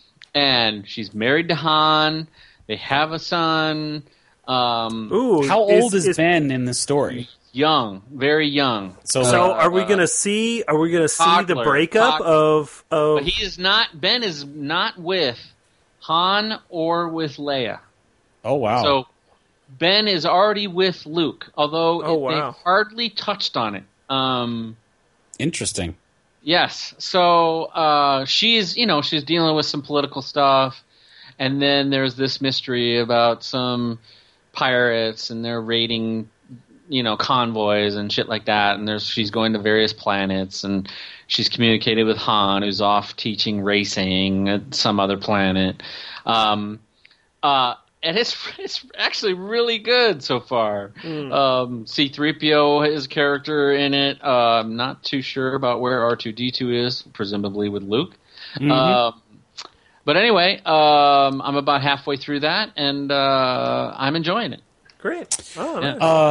And she's married to Han. They have a son. Um, Ooh, how old is, Ben in the story? young, very young. So, So, like, are we uh, gonna see? Are we gonna see the toddler, breakup toddler. of of? But he is not. Ben is not with Han or with Leia. oh wow, So Ben is already with Luke, although Oh, it- they wow. hardly touched on it. Um, interesting. yes. So uh, she's, you know, she's dealing with some political stuff, and then there's this mystery about some pirates, and they're raiding, you know, convoys and shit like that. And there's she's going to various planets, and she's communicated with Han, who's off teaching racing at some other planet. Um, uh, and it's it's actually really good so far. Um, C three P O his character in it. Uh, I'm not too sure about where R two D two is, presumably with Luke. Um, but anyway, um, I'm about halfway through that, and uh, I'm enjoying it. Great. Oh, Yeah. nice. Uh,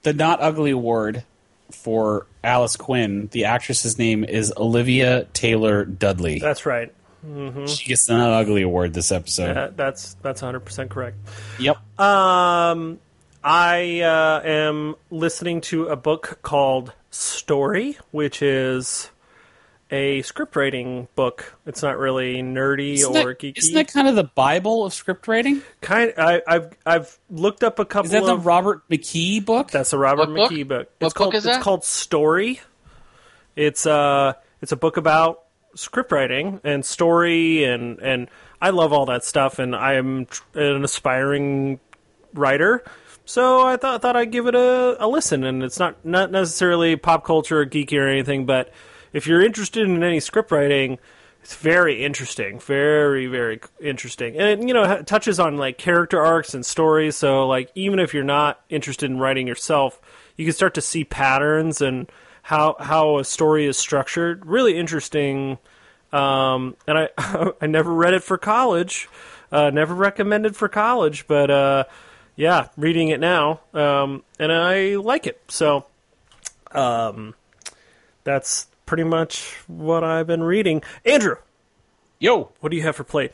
the Not Ugly Award for Alice Quinn, the actress's name is Olivia Taylor Dudley. That's right. Mm-hmm. She gets the Not Ugly Award this episode. That, that's that's one hundred percent correct. Yep. Um, I uh, am listening to a book called Story, which is a script writing book. It's not really nerdy isn't or that, geeky. Isn't that kind of the Bible of script writing? Kind. I, I've I've looked up a couple. Is that of, the Robert McKee book? That's a Robert What book? McKee book. What It's called book is it's that? called Story. It's uh it's a book about script writing and story and and I love all that stuff, and I am an aspiring writer. So I thought thought I'd give it a, a listen, and it's not not necessarily pop culture or geeky or anything, but if you're interested in any script writing, it's very interesting, very very interesting, and it, you know, it touches on like character arcs and stories. So like even if you're not interested in writing yourself, you can start to see patterns and how how a story is structured. Really interesting, um, and I I never read it for college, uh, never recommended for college, but uh, yeah, reading it now, um, and I like it. So um, that's pretty much what I've been reading. Andrew, Yo, what do you have for plate?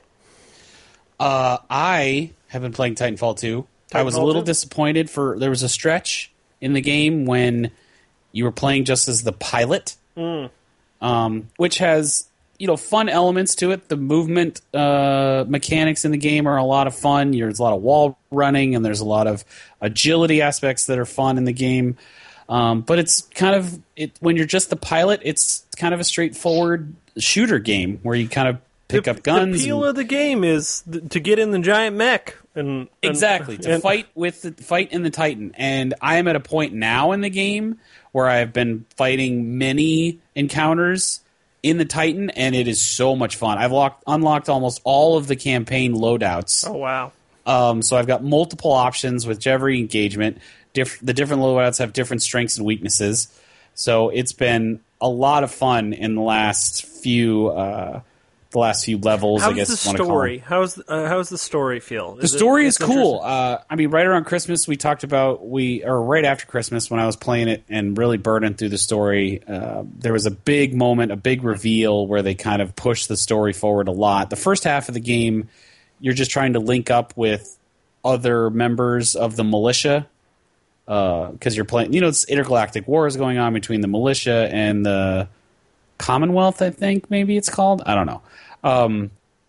uh, I have been playing Titanfall two. I was a Titanfall little two? disappointed for there was a stretch in the game when you were playing just as the pilot, Mm. um, which has you know fun elements to it. The movement uh, mechanics in the game are a lot of fun. There's a lot of wall running, and there's a lot of agility aspects that are fun in the game. Um, but it's kind of it when you're just the pilot. It's kind of a straightforward shooter game where you kind of pick the, up guns. The appeal and, of the game is th- to get in the giant mech and, and exactly to and, fight with the fight in the Titan. And I am at a point now in the game where I have been fighting many encounters in the Titan, and it is so much fun. I've locked, unlocked almost all of the campaign loadouts. Oh wow! Um, so I've got multiple options with every engagement. Diff- the different loadouts have different strengths and weaknesses. So it's been a lot of fun in the last few uh, the last few levels. How's I guess the you wanna call story? them. How's uh, how's the story feel? The story is it cool. Uh, I mean, right around Christmas, we talked about we or right after Christmas when I was playing it and really burning through the story. Uh, there was a big moment, a big reveal where they kind of pushed the story forward a lot. The first half of the game, you're just trying to link up with other members of the militia because uh, you're playing. You know, it's intergalactic wars going on between the militia and the Commonwealth. I think maybe it's called. I don't know. Um,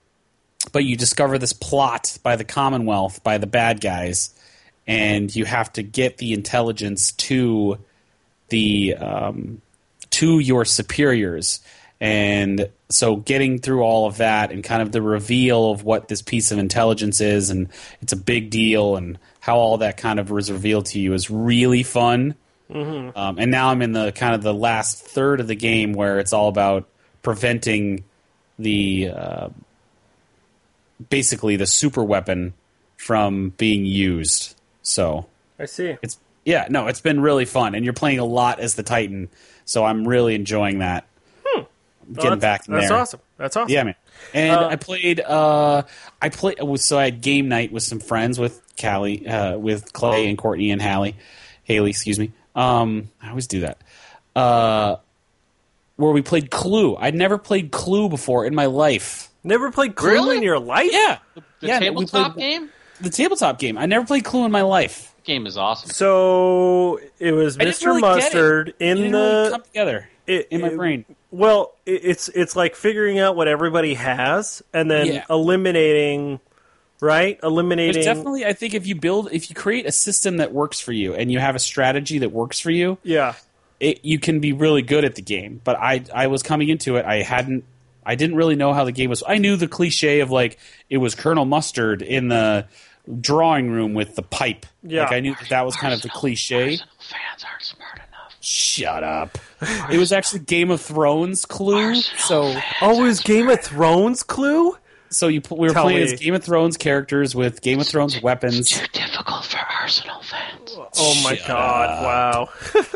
But you discover this plot by the Commonwealth, by the bad guys, and you have to get the intelligence to the um, to your superiors. And so getting through all of that and kind of the reveal of what this piece of intelligence is, and it's a big deal, and how all that kind of was revealed to you is really fun. Mm-hmm. Um, and now I'm in the kind of the last third of the game where it's all about preventing the uh, basically the super weapon from being used. So I see. it's yeah, no, it's been really fun, and you're playing a lot as the Titan, so I'm really enjoying that. Hmm. Getting Oh, back in that's there. awesome. That's awesome. Yeah, man. And Uh, I played. Uh, I played. So I had game night with some friends, with Callie, uh, with Clay and Courtney and Hallie, Haley. Excuse me. Um, I always do that. Uh, where we played Clue. I'd never played Clue before in my life. Never played Clue Really? in your life? Yeah, The yeah. we tabletop played game? The tabletop game. I never played Clue in my life. Game is awesome. So it was I didn't Mister really get it. Mustard It in didn't the really come together it- in my it- brain. Well, it- it's it's like figuring out what everybody has and then Yeah. eliminating, right? Eliminating. There's definitely, I think, if you build, if you create a system that works for you and you have a strategy that works for you, yeah. it, you can be really good at the game. But I, I was coming into it, I hadn't, I didn't really know how the game was. I knew the cliche of like it was Colonel Mustard in the drawing room with the pipe. Yeah. Like I knew that that was kind of the cliche. Arsenal fans aren't smart enough. Shut up. It was actually Game of Thrones Clue. Arsenal So, fans Oh, it are was Game of Thrones Clue? so you we were Tell playing me. as Game of Thrones characters with Game of Thrones weapons. too difficult for Arsenal fans. Oh my Shut god, wow.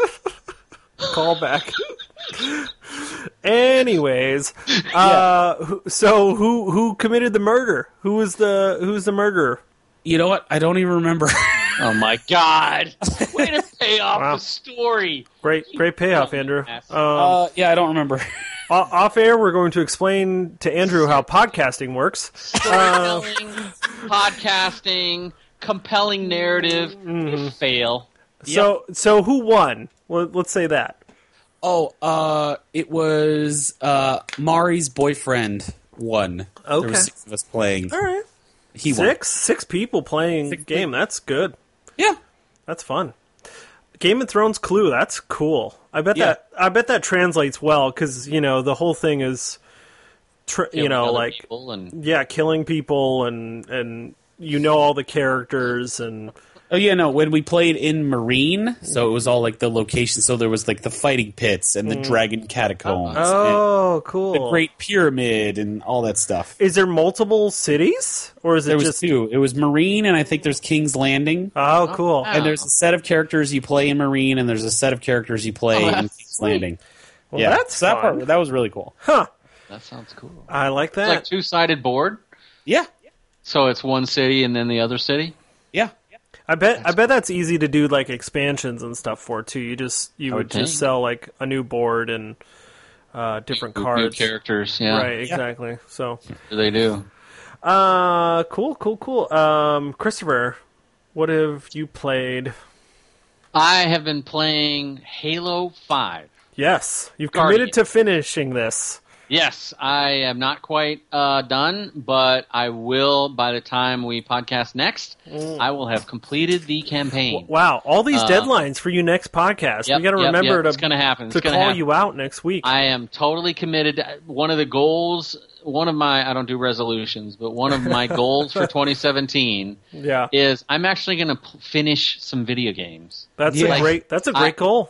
Call back. Anyways, uh, who- so who who committed the murder? Who was the who's the murderer? You know what? I don't even remember. Oh my God! Way to pay off Wow. the story. Great, great payoff, You Andrew. ass. Um, Uh, yeah, I don't remember. o- off air, we're going to explain to Andrew how podcasting works. Uh, Storytelling, podcasting, compelling narrative. You fail. so, so who won? Well, let's say that. Oh, uh, it was uh, Mari's boyfriend won. There Okay. was six of us playing. All right, He won. six, six people playing Six game. people. That's good. Yeah. That's fun. Game of Thrones Clue. That's cool. I bet Yeah. that. I bet that translates well because you know the whole thing is, tr- you Killing know, other like people and yeah, killing people and and you know all the characters and Oh yeah, no. When we played in Marine, so it was all like the location. So there was like the fighting pits and the dragon catacombs, oh, and cool. the Great Pyramid, and all that stuff. Is there multiple cities or is it There was just? two. It was Marine, and I think there's King's Landing. Oh, cool. wow. And there's a set of characters you play in Marine, and there's a set of characters you play Oh, in that's King's sweet. Landing. Well, yeah, that's so that fun. part that was really cool. Huh. that sounds cool. I like It's that. like two-sided board, Yeah, so it's one city and then the other city. yeah. I bet. I bet that's easy to do, like expansions and stuff for too. You just you I would would just think. sell like a new board and uh, different New cards. characters, yeah, Right. Exactly. So. they do. Uh, cool, cool, cool. Um, Christopher, what have you played? I have been playing Halo five. Yes, you've Guardian. committed to finishing this. Yes, I am not quite uh, done, but I will by the time we podcast next. I will have completed the campaign. Wow, all these Uh, deadlines for you next podcast. Yep, we got to yep, remember yep, to it's going to happen. to It's gonna call happen. you out next week. I am totally committed. One of the goals, one of my, I don't do resolutions, but one of my goals for twenty seventeen yeah, is I'm actually going to p- finish some video games. that's Yeah. a great. That's a great I- goal.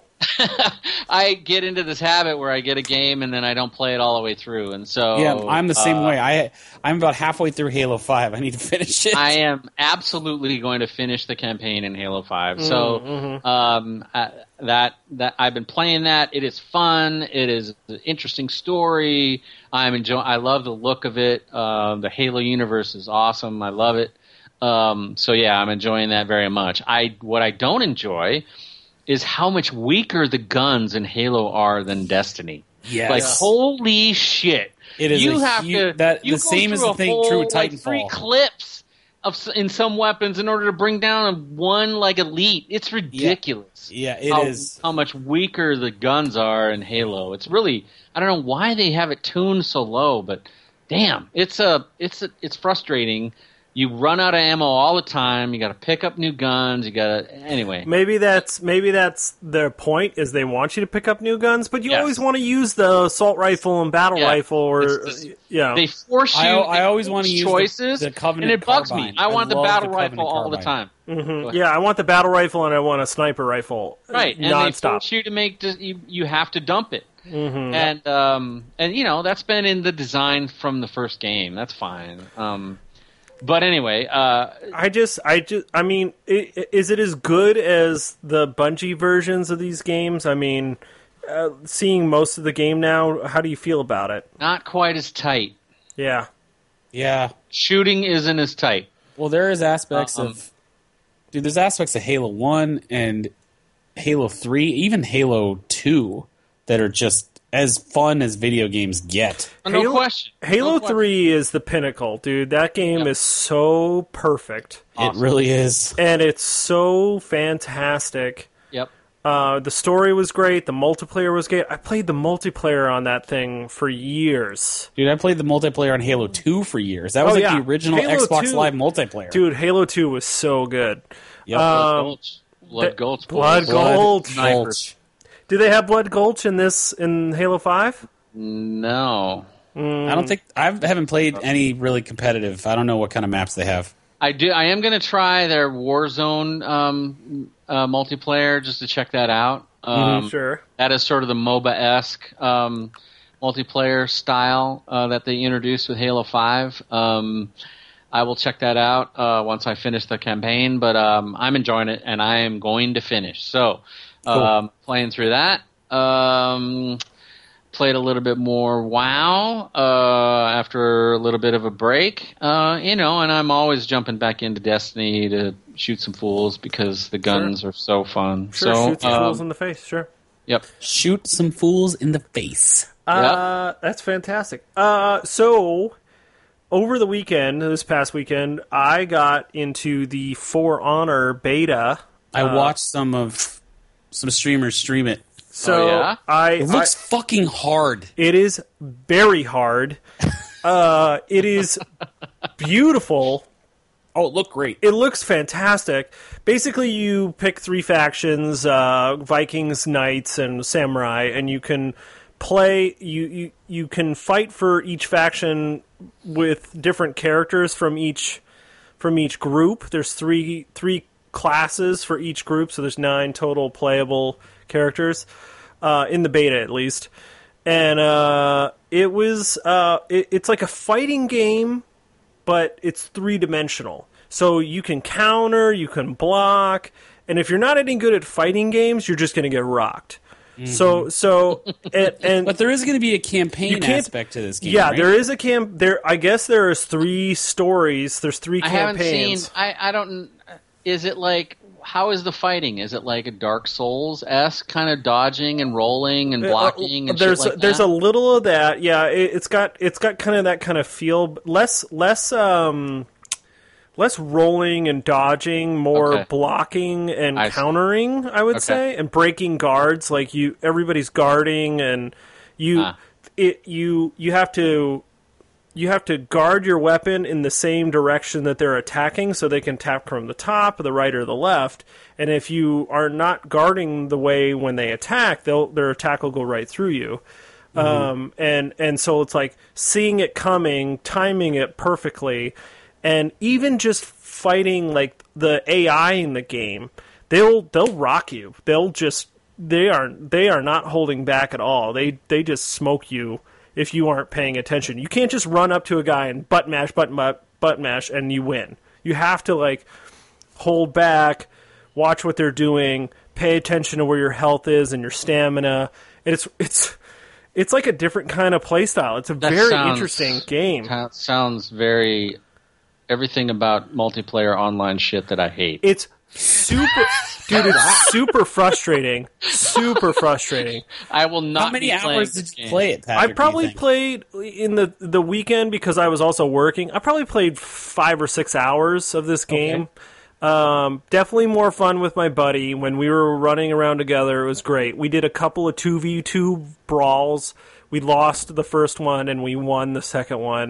I get into this habit where I get a game and then I don't play it all the way through, and so Yeah, I'm the same uh, way. I I'm about halfway through Halo Five. I need to finish it. I am absolutely going to finish the campaign in Halo Five. So Mm-hmm. um, uh, that that I've been playing that. It is fun. It is an interesting story. I'm enjoying. I love the look of it. Uh, the Halo universe is awesome. I love it. Um, so yeah, I'm enjoying that very much. I what I don't enjoy is how much weaker the guns in Halo are than Destiny. Yes. Like holy shit! It is You a have hu- to. that- you the go same is through the a thing whole, true with like, Titanfall. three clips of s- in some weapons in order to bring down a one like elite. It's ridiculous. Yeah, it how, is. how much weaker the guns are in Halo. It's really I don't know why they have it tuned so low, but damn, it's a it's a, it's frustrating. You run out of ammo all the time. You got to pick up new guns. You got to anyway. Maybe that's maybe that's their point is they want you to pick up new guns, but you Yes. always want to use the assault rifle and battle Yeah. rifle, or It's just- yeah. They force you. I- I they always force wanna use the- choices, the Covenant and it bugs carbine. me. I I want the love battle the rifle Covenant all the carbine. time. Go ahead. yeah, I want the battle rifle and I want a sniper rifle. Right, and they nonstop. force you to make you. You have to dump it, Mm-hmm. and um, and you know that's been in the design from the first game. That's fine. Um, but anyway, uh, I just, I just, I mean, i- i- is it as good as the Bungie versions of these games? I mean, uh, seeing most of the game now, how do you feel about it? not quite as tight. Yeah, Yeah. Shooting isn't as tight. Well, there is aspects Um, of dude. There's aspects of Halo One and Halo Three, even Halo Two, that are just as fun as video games get. No Halo- question. Halo No question. three is the pinnacle, dude. That game Yep. is so perfect, Awesome. It really is. and it's so fantastic. Yep. Uh, the story was great. The multiplayer was great. I played the multiplayer on that thing for years. Dude, I played the multiplayer on Halo Two for years. That was Oh, like yeah. the original Halo Xbox two Live multiplayer. Dude, Halo two was so good. Yep. Blood Um, Gulch. Blood th- Gulch. Blood boys. Gulch. Gulch. Do they have Blood Gulch in this in Halo five? No. I don't think I haven't played any really competitive. I don't know what kind of maps they have. I do. I am going to try their Warzone um, uh, multiplayer just to check that out. Um, Sure. That is sort of the MOBA-esque um, multiplayer style uh, that they introduced with Halo five. Um, I will check that out uh, once I finish the campaign, but um, I'm enjoying it, and I am going to finish. So, um, playing through that. Um, played a little bit more WoW uh, after a little bit of a break, uh, you know, and I'm always jumping back into Destiny to shoot some fools because the guns Sure. are so fun. Sure, so, shoot some um, fools in the face. Sure. Yep. Shoot some fools in the face. Uh, that's fantastic. Uh, so over the weekend, this past weekend, I got into the For Honor beta. I uh, watched some of some streamers stream it. So Oh, yeah? I, It looks I fucking hard. it is very hard. uh, it is beautiful. Oh, it looked great. It looks fantastic. Basically, you pick three factions: uh, Vikings, Knights, and Samurai, and you can play. You, you you can fight for each faction with different characters from each from each group. There's three three classes for each group, so there's nine total playable characters uh, in the beta, at least. And uh, it was uh, it, it's like a fighting game, but it's three-dimensional. So you can counter, you can block, and if you're not any good at fighting games, you're just going to get rocked. Mm-hmm. So, so, and, and but there is going to be a campaign aspect to this game. Yeah, right? there is a camp. There, I guess there is three stories. There's three I campaigns. haven't seen. I, I don't. Is it like? How is the fighting? Is it like a Dark Souls esque kind of dodging and rolling and blocking? And there's shit like there's that? a little of that. Yeah, it, it's got it's got kind of that kind of feel. Less less um less rolling and dodging, more Okay. blocking and I see. countering. I would Okay. say, and breaking guards. Like you, everybody's guarding, and you Ah. it you you have to. You have to guard your weapon in the same direction that they're attacking, so they can attack from the top, the right, or the left. And if you are not guarding the way when they attack, they'll, their attack will go right through you. Mm-hmm. Um, and and so it's like seeing it coming, timing it perfectly, and even just fighting like the A I in the game, they'll they'll rock you. They'll just they are they are not holding back at all. They they just smoke you. If you aren't paying attention, you can't just run up to a guy and butt mash, butt butt, butt mash, and you win. You have to like hold back, watch what they're doing, pay attention to where your health is and your stamina. And it's it's it's like a different kind of play style. It's a That very sounds- interesting game. That sounds very everything about multiplayer online shit that I hate. It's super, dude. It's super frustrating. Super frustrating. I will not. How many be playing hours this did you game. play it, Patrick? I do you probably think? played in the the weekend because I was also working. I probably played five or six hours of this game. Um, definitely more fun with my buddy when we were running around together. It was great. We did a couple of two v two brawls. We lost the first one and we won the second one.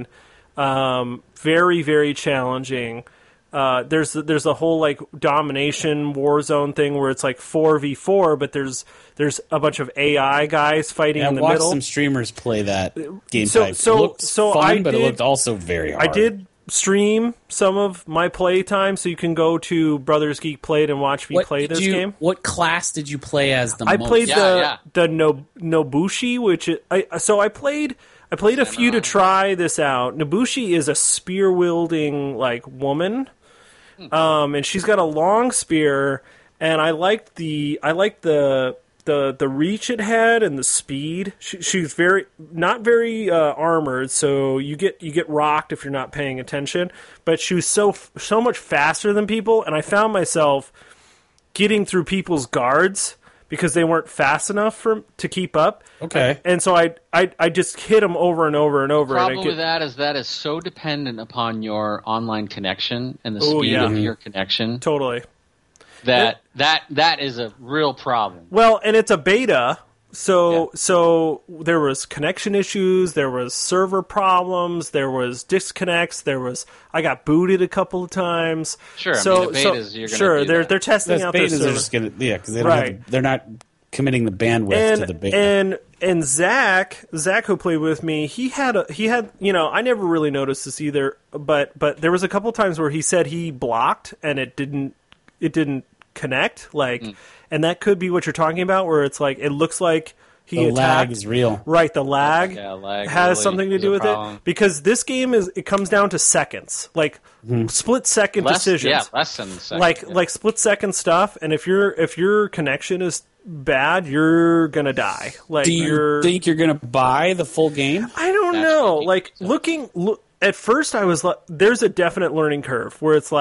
Um, very very challenging. Uh, there's there's a whole like domination Warzone thing where it's like four v four, but there's there's a bunch of A I guys fighting Yeah, I in the watched middle. some streamers play that game So- type. so- it looked so fun, I but it did- looked also very hard. I did stream some of my play time, so you can go to Brothers Geek Played and watch me What play did this you- game. What class did you play as the I most? played Yeah, the yeah. the no, Nobushi, which is, I so I played I played a few to try this out. Nobushi is a spear wielding like woman, um, and she's got a long spear, and I liked the I liked the the the reach it had and the speed. She, she's very not very uh, armored, so you get you get rocked if you're not paying attention. But she was so so much faster than people, and I found myself getting through people's guards because they weren't fast enough for to keep up. Okay. And so I I, I just hit them over and over and over. Problem and I get, with that is that is so dependent upon your online connection and the Oh, speed yeah. of your connection Totally. that that that is a real problem. Well, and it's a beta, so Yeah. so there was connection issues, there was server problems, there was disconnects, there was I got booted a couple of times. Sure, I so, mean, the so- betas, you're gonna sure do they're that. they're testing Those out their betas are server. just gonna yeah because they don't Right. have the, they're not committing the bandwidth and to the beta. and and Zach Zach who played with me, he had a he had you know I never really noticed this either, but but there was a couple times where he said he blocked and it didn't it didn't connect like, Mm. and that could be what you're talking about where it's like it looks like he the attacked. lag is real. Right, the lag, Yeah, lag has really something to is do a with problem. it because this game is it comes down to seconds, like split second Less, decisions. yeah, less than a second. like yeah. like split second stuff, and if your if your connection is bad, you're gonna die. Like Do you you're, think you're gonna buy the full game? I don't Naturally, know. people Like so. looking look, at first, I was like, there's a definite learning curve where it's like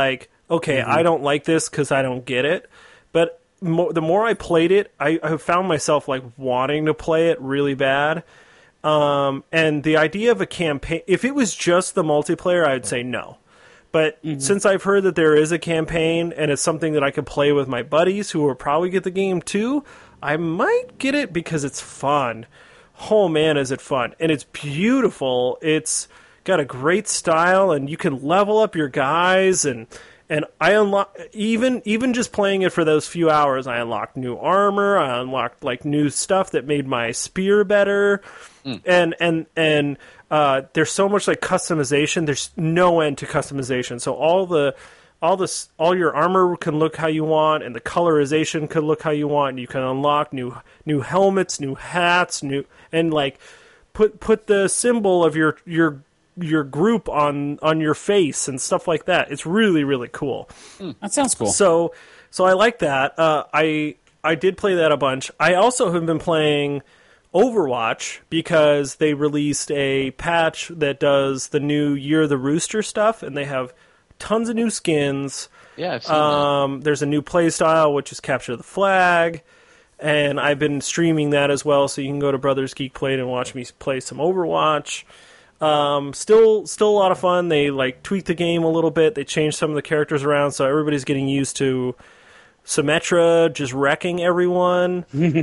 okay, Mm-hmm. I don't like this because I don't get it. But mo- the more I played it, I, I found myself like wanting to play it really bad. Um, and the idea of a campaign, if it was just the multiplayer, I'd say no. But Mm-hmm. since I've heard that there is a campaign and it's something that I could play with my buddies who will probably get the game too, I might get it because it's fun. Oh man, is it fun. And it's beautiful. It's got a great style and you can level up your guys and and I unlock even even just playing it for those few hours, I unlocked new armor, I unlocked like new stuff that made my spear better. Mm. And and and uh, there's so much like customization. There's no end to customization. So all the all this all your armor can look how you want, and the colorization can look how you want. And you can unlock new new helmets, new hats, new and like put put the symbol of your your your group on on your face and stuff like that. It's really really cool. That sounds cool. So so I like that. Uh, I I did play that a bunch. I also have been playing Overwatch because they released a patch that does the new Year of the Rooster stuff, and they have tons of new skins. Yeah, I've seen um, there's a new play style, which is Capture the Flag, and I've been streaming that as well, so you can go to Brothers Geek Play and watch me play some Overwatch. Um, still, still a lot of fun. They like tweaked the game a little bit. They changed some of the characters around, so everybody's getting used to Symmetra just wrecking everyone.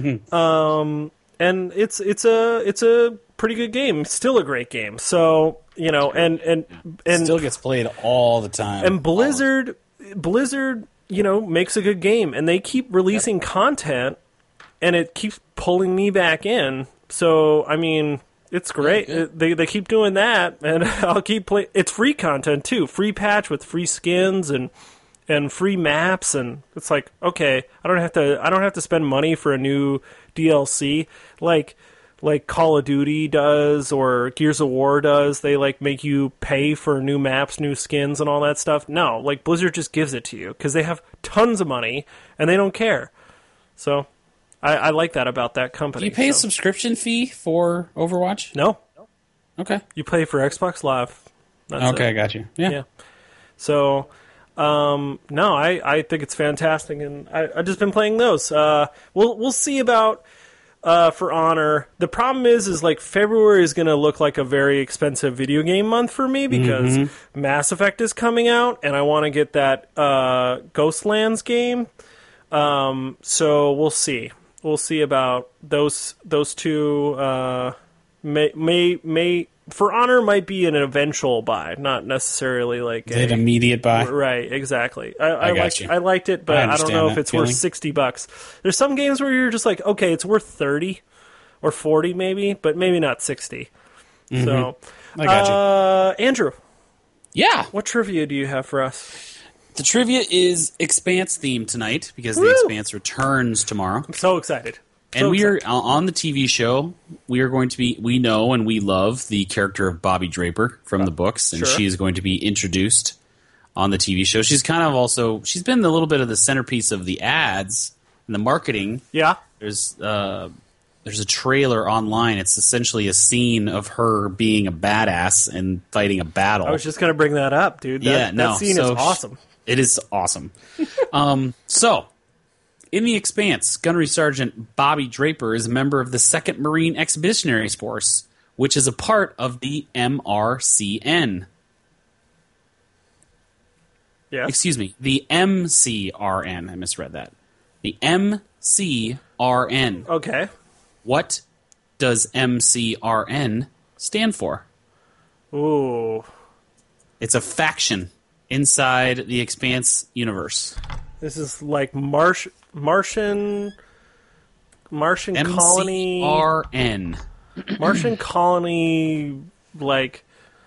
um, and it's it's a it's a pretty good game. Still a great game. So you know, and and and Still gets played all the time. and Blizzard Blizzard, you know, makes a good game, and they keep releasing content, and it keeps pulling me back in. So I mean. It's great. Yeah, they they keep doing that, and I'll keep playing. It's free content too, free patch with free skins and and free maps, and it's like okay, I don't have to I don't have to spend money for a new D L C like like Call of Duty does or Gears of War does. They like make you pay for new maps, new skins, and all that stuff. No, like Blizzard just gives it to you because they have tons of money and they don't care. So. I, I like that about that company. Do you pay a so. subscription fee for Overwatch? No. Okay. You pay for Xbox Live. That's okay, it. I got you. Yeah. Yeah. So, um, no, I, I think it's fantastic, and I, I've just been playing those. Uh, we'll we'll see about uh, For Honor. The problem is, is like February is going to look like a very expensive video game month for me because mm-hmm. Mass Effect is coming out, and I want to get that uh, Ghostlands game. Um, so we'll see. We'll see about those those two. Uh, may may may For Honor might be an eventual buy, not necessarily like a, an immediate buy. Right, exactly. I, I, I liked you. I liked it, but I, I don't know if it's feeling. worth sixty bucks. There's some games where you're just like, okay, it's worth thirty or forty maybe, but maybe not sixty. Mm-hmm. So, I got you, uh, Andrew. Yeah, what trivia do you have for us? The trivia is Expanse themed tonight because Woo! The Expanse returns tomorrow. I'm so excited. So and we excited. are on the T V show. We are going to be. We know and we love the character of Bobby Draper from the books, and sure. she is going to be introduced on the T V show. She's kind of also. She's been a little bit of the centerpiece of the ads and the marketing. Yeah. There's uh, there's a trailer online. It's essentially a scene of her being a badass and fighting a battle. I was just gonna bring that up, dude. That, yeah, no, that scene so is awesome. It is awesome. um, so, in The Expanse, Gunnery Sergeant Bobby Draper is a member of the second Marine Expeditionary Force, which is a part of the M R C N. Yeah. Excuse me, the M C R N. I misread that. The M C R N. Okay. What does M C R N stand for? Ooh. It's a faction inside the Expanse universe. This is like Marsh, Martian, Martian M C R N. colony, R N. Martian colony. Like,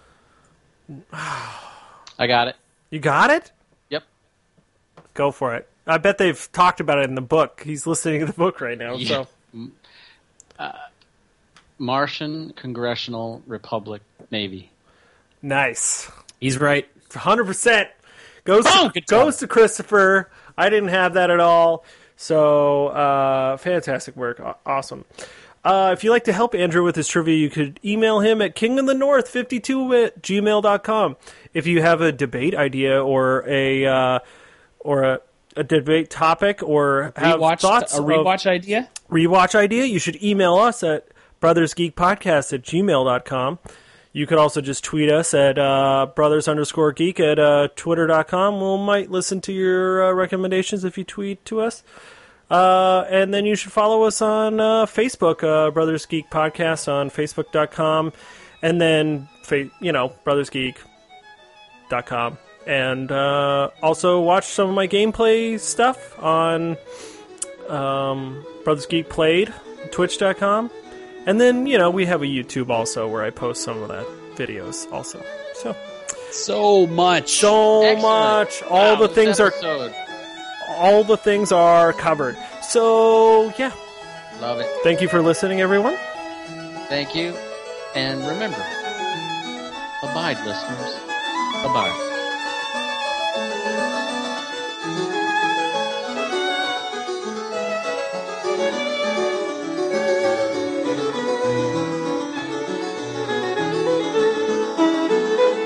I got it. You got it? Yep. Go for it. I bet they've talked about it in the book. He's listening to the book right now. Yeah. So, uh, Martian Congressional Republic Navy. Nice. He's right. one hundred percent. Goes, Oh, to, goes to Christopher. I didn't have that at all. So, uh, fantastic work. Awesome. Uh, if you'd like to help Andrew with his trivia, you could email him at king of the north fifty-two at gmail dot com. If you have a debate idea or a uh, or a, a debate topic or have Rewatch, thoughts a rewatch idea? rewatch idea, you should email us at brothersgeekpodcast at gmail dot com. You could also just tweet us at uh, brothers underscore geek at uh, twitter dot com. We might listen to your uh, recommendations if you tweet to us. Uh, and then you should follow us on uh, Facebook, uh, Brothers Geek Podcast on facebook dot com. And then, fa- you know, brothers geek dot com. And uh, also watch some of my gameplay stuff on um, Brothers Geek Played, twitch dot com. And then, you know, we have a YouTube also where I post some of that videos also. So, So much. so Excellent. much. All Wow, the this things are episode. all the things are covered. So, yeah. Love it. Thank you for listening, everyone. Thank you. And remember, abide, listeners. Abide.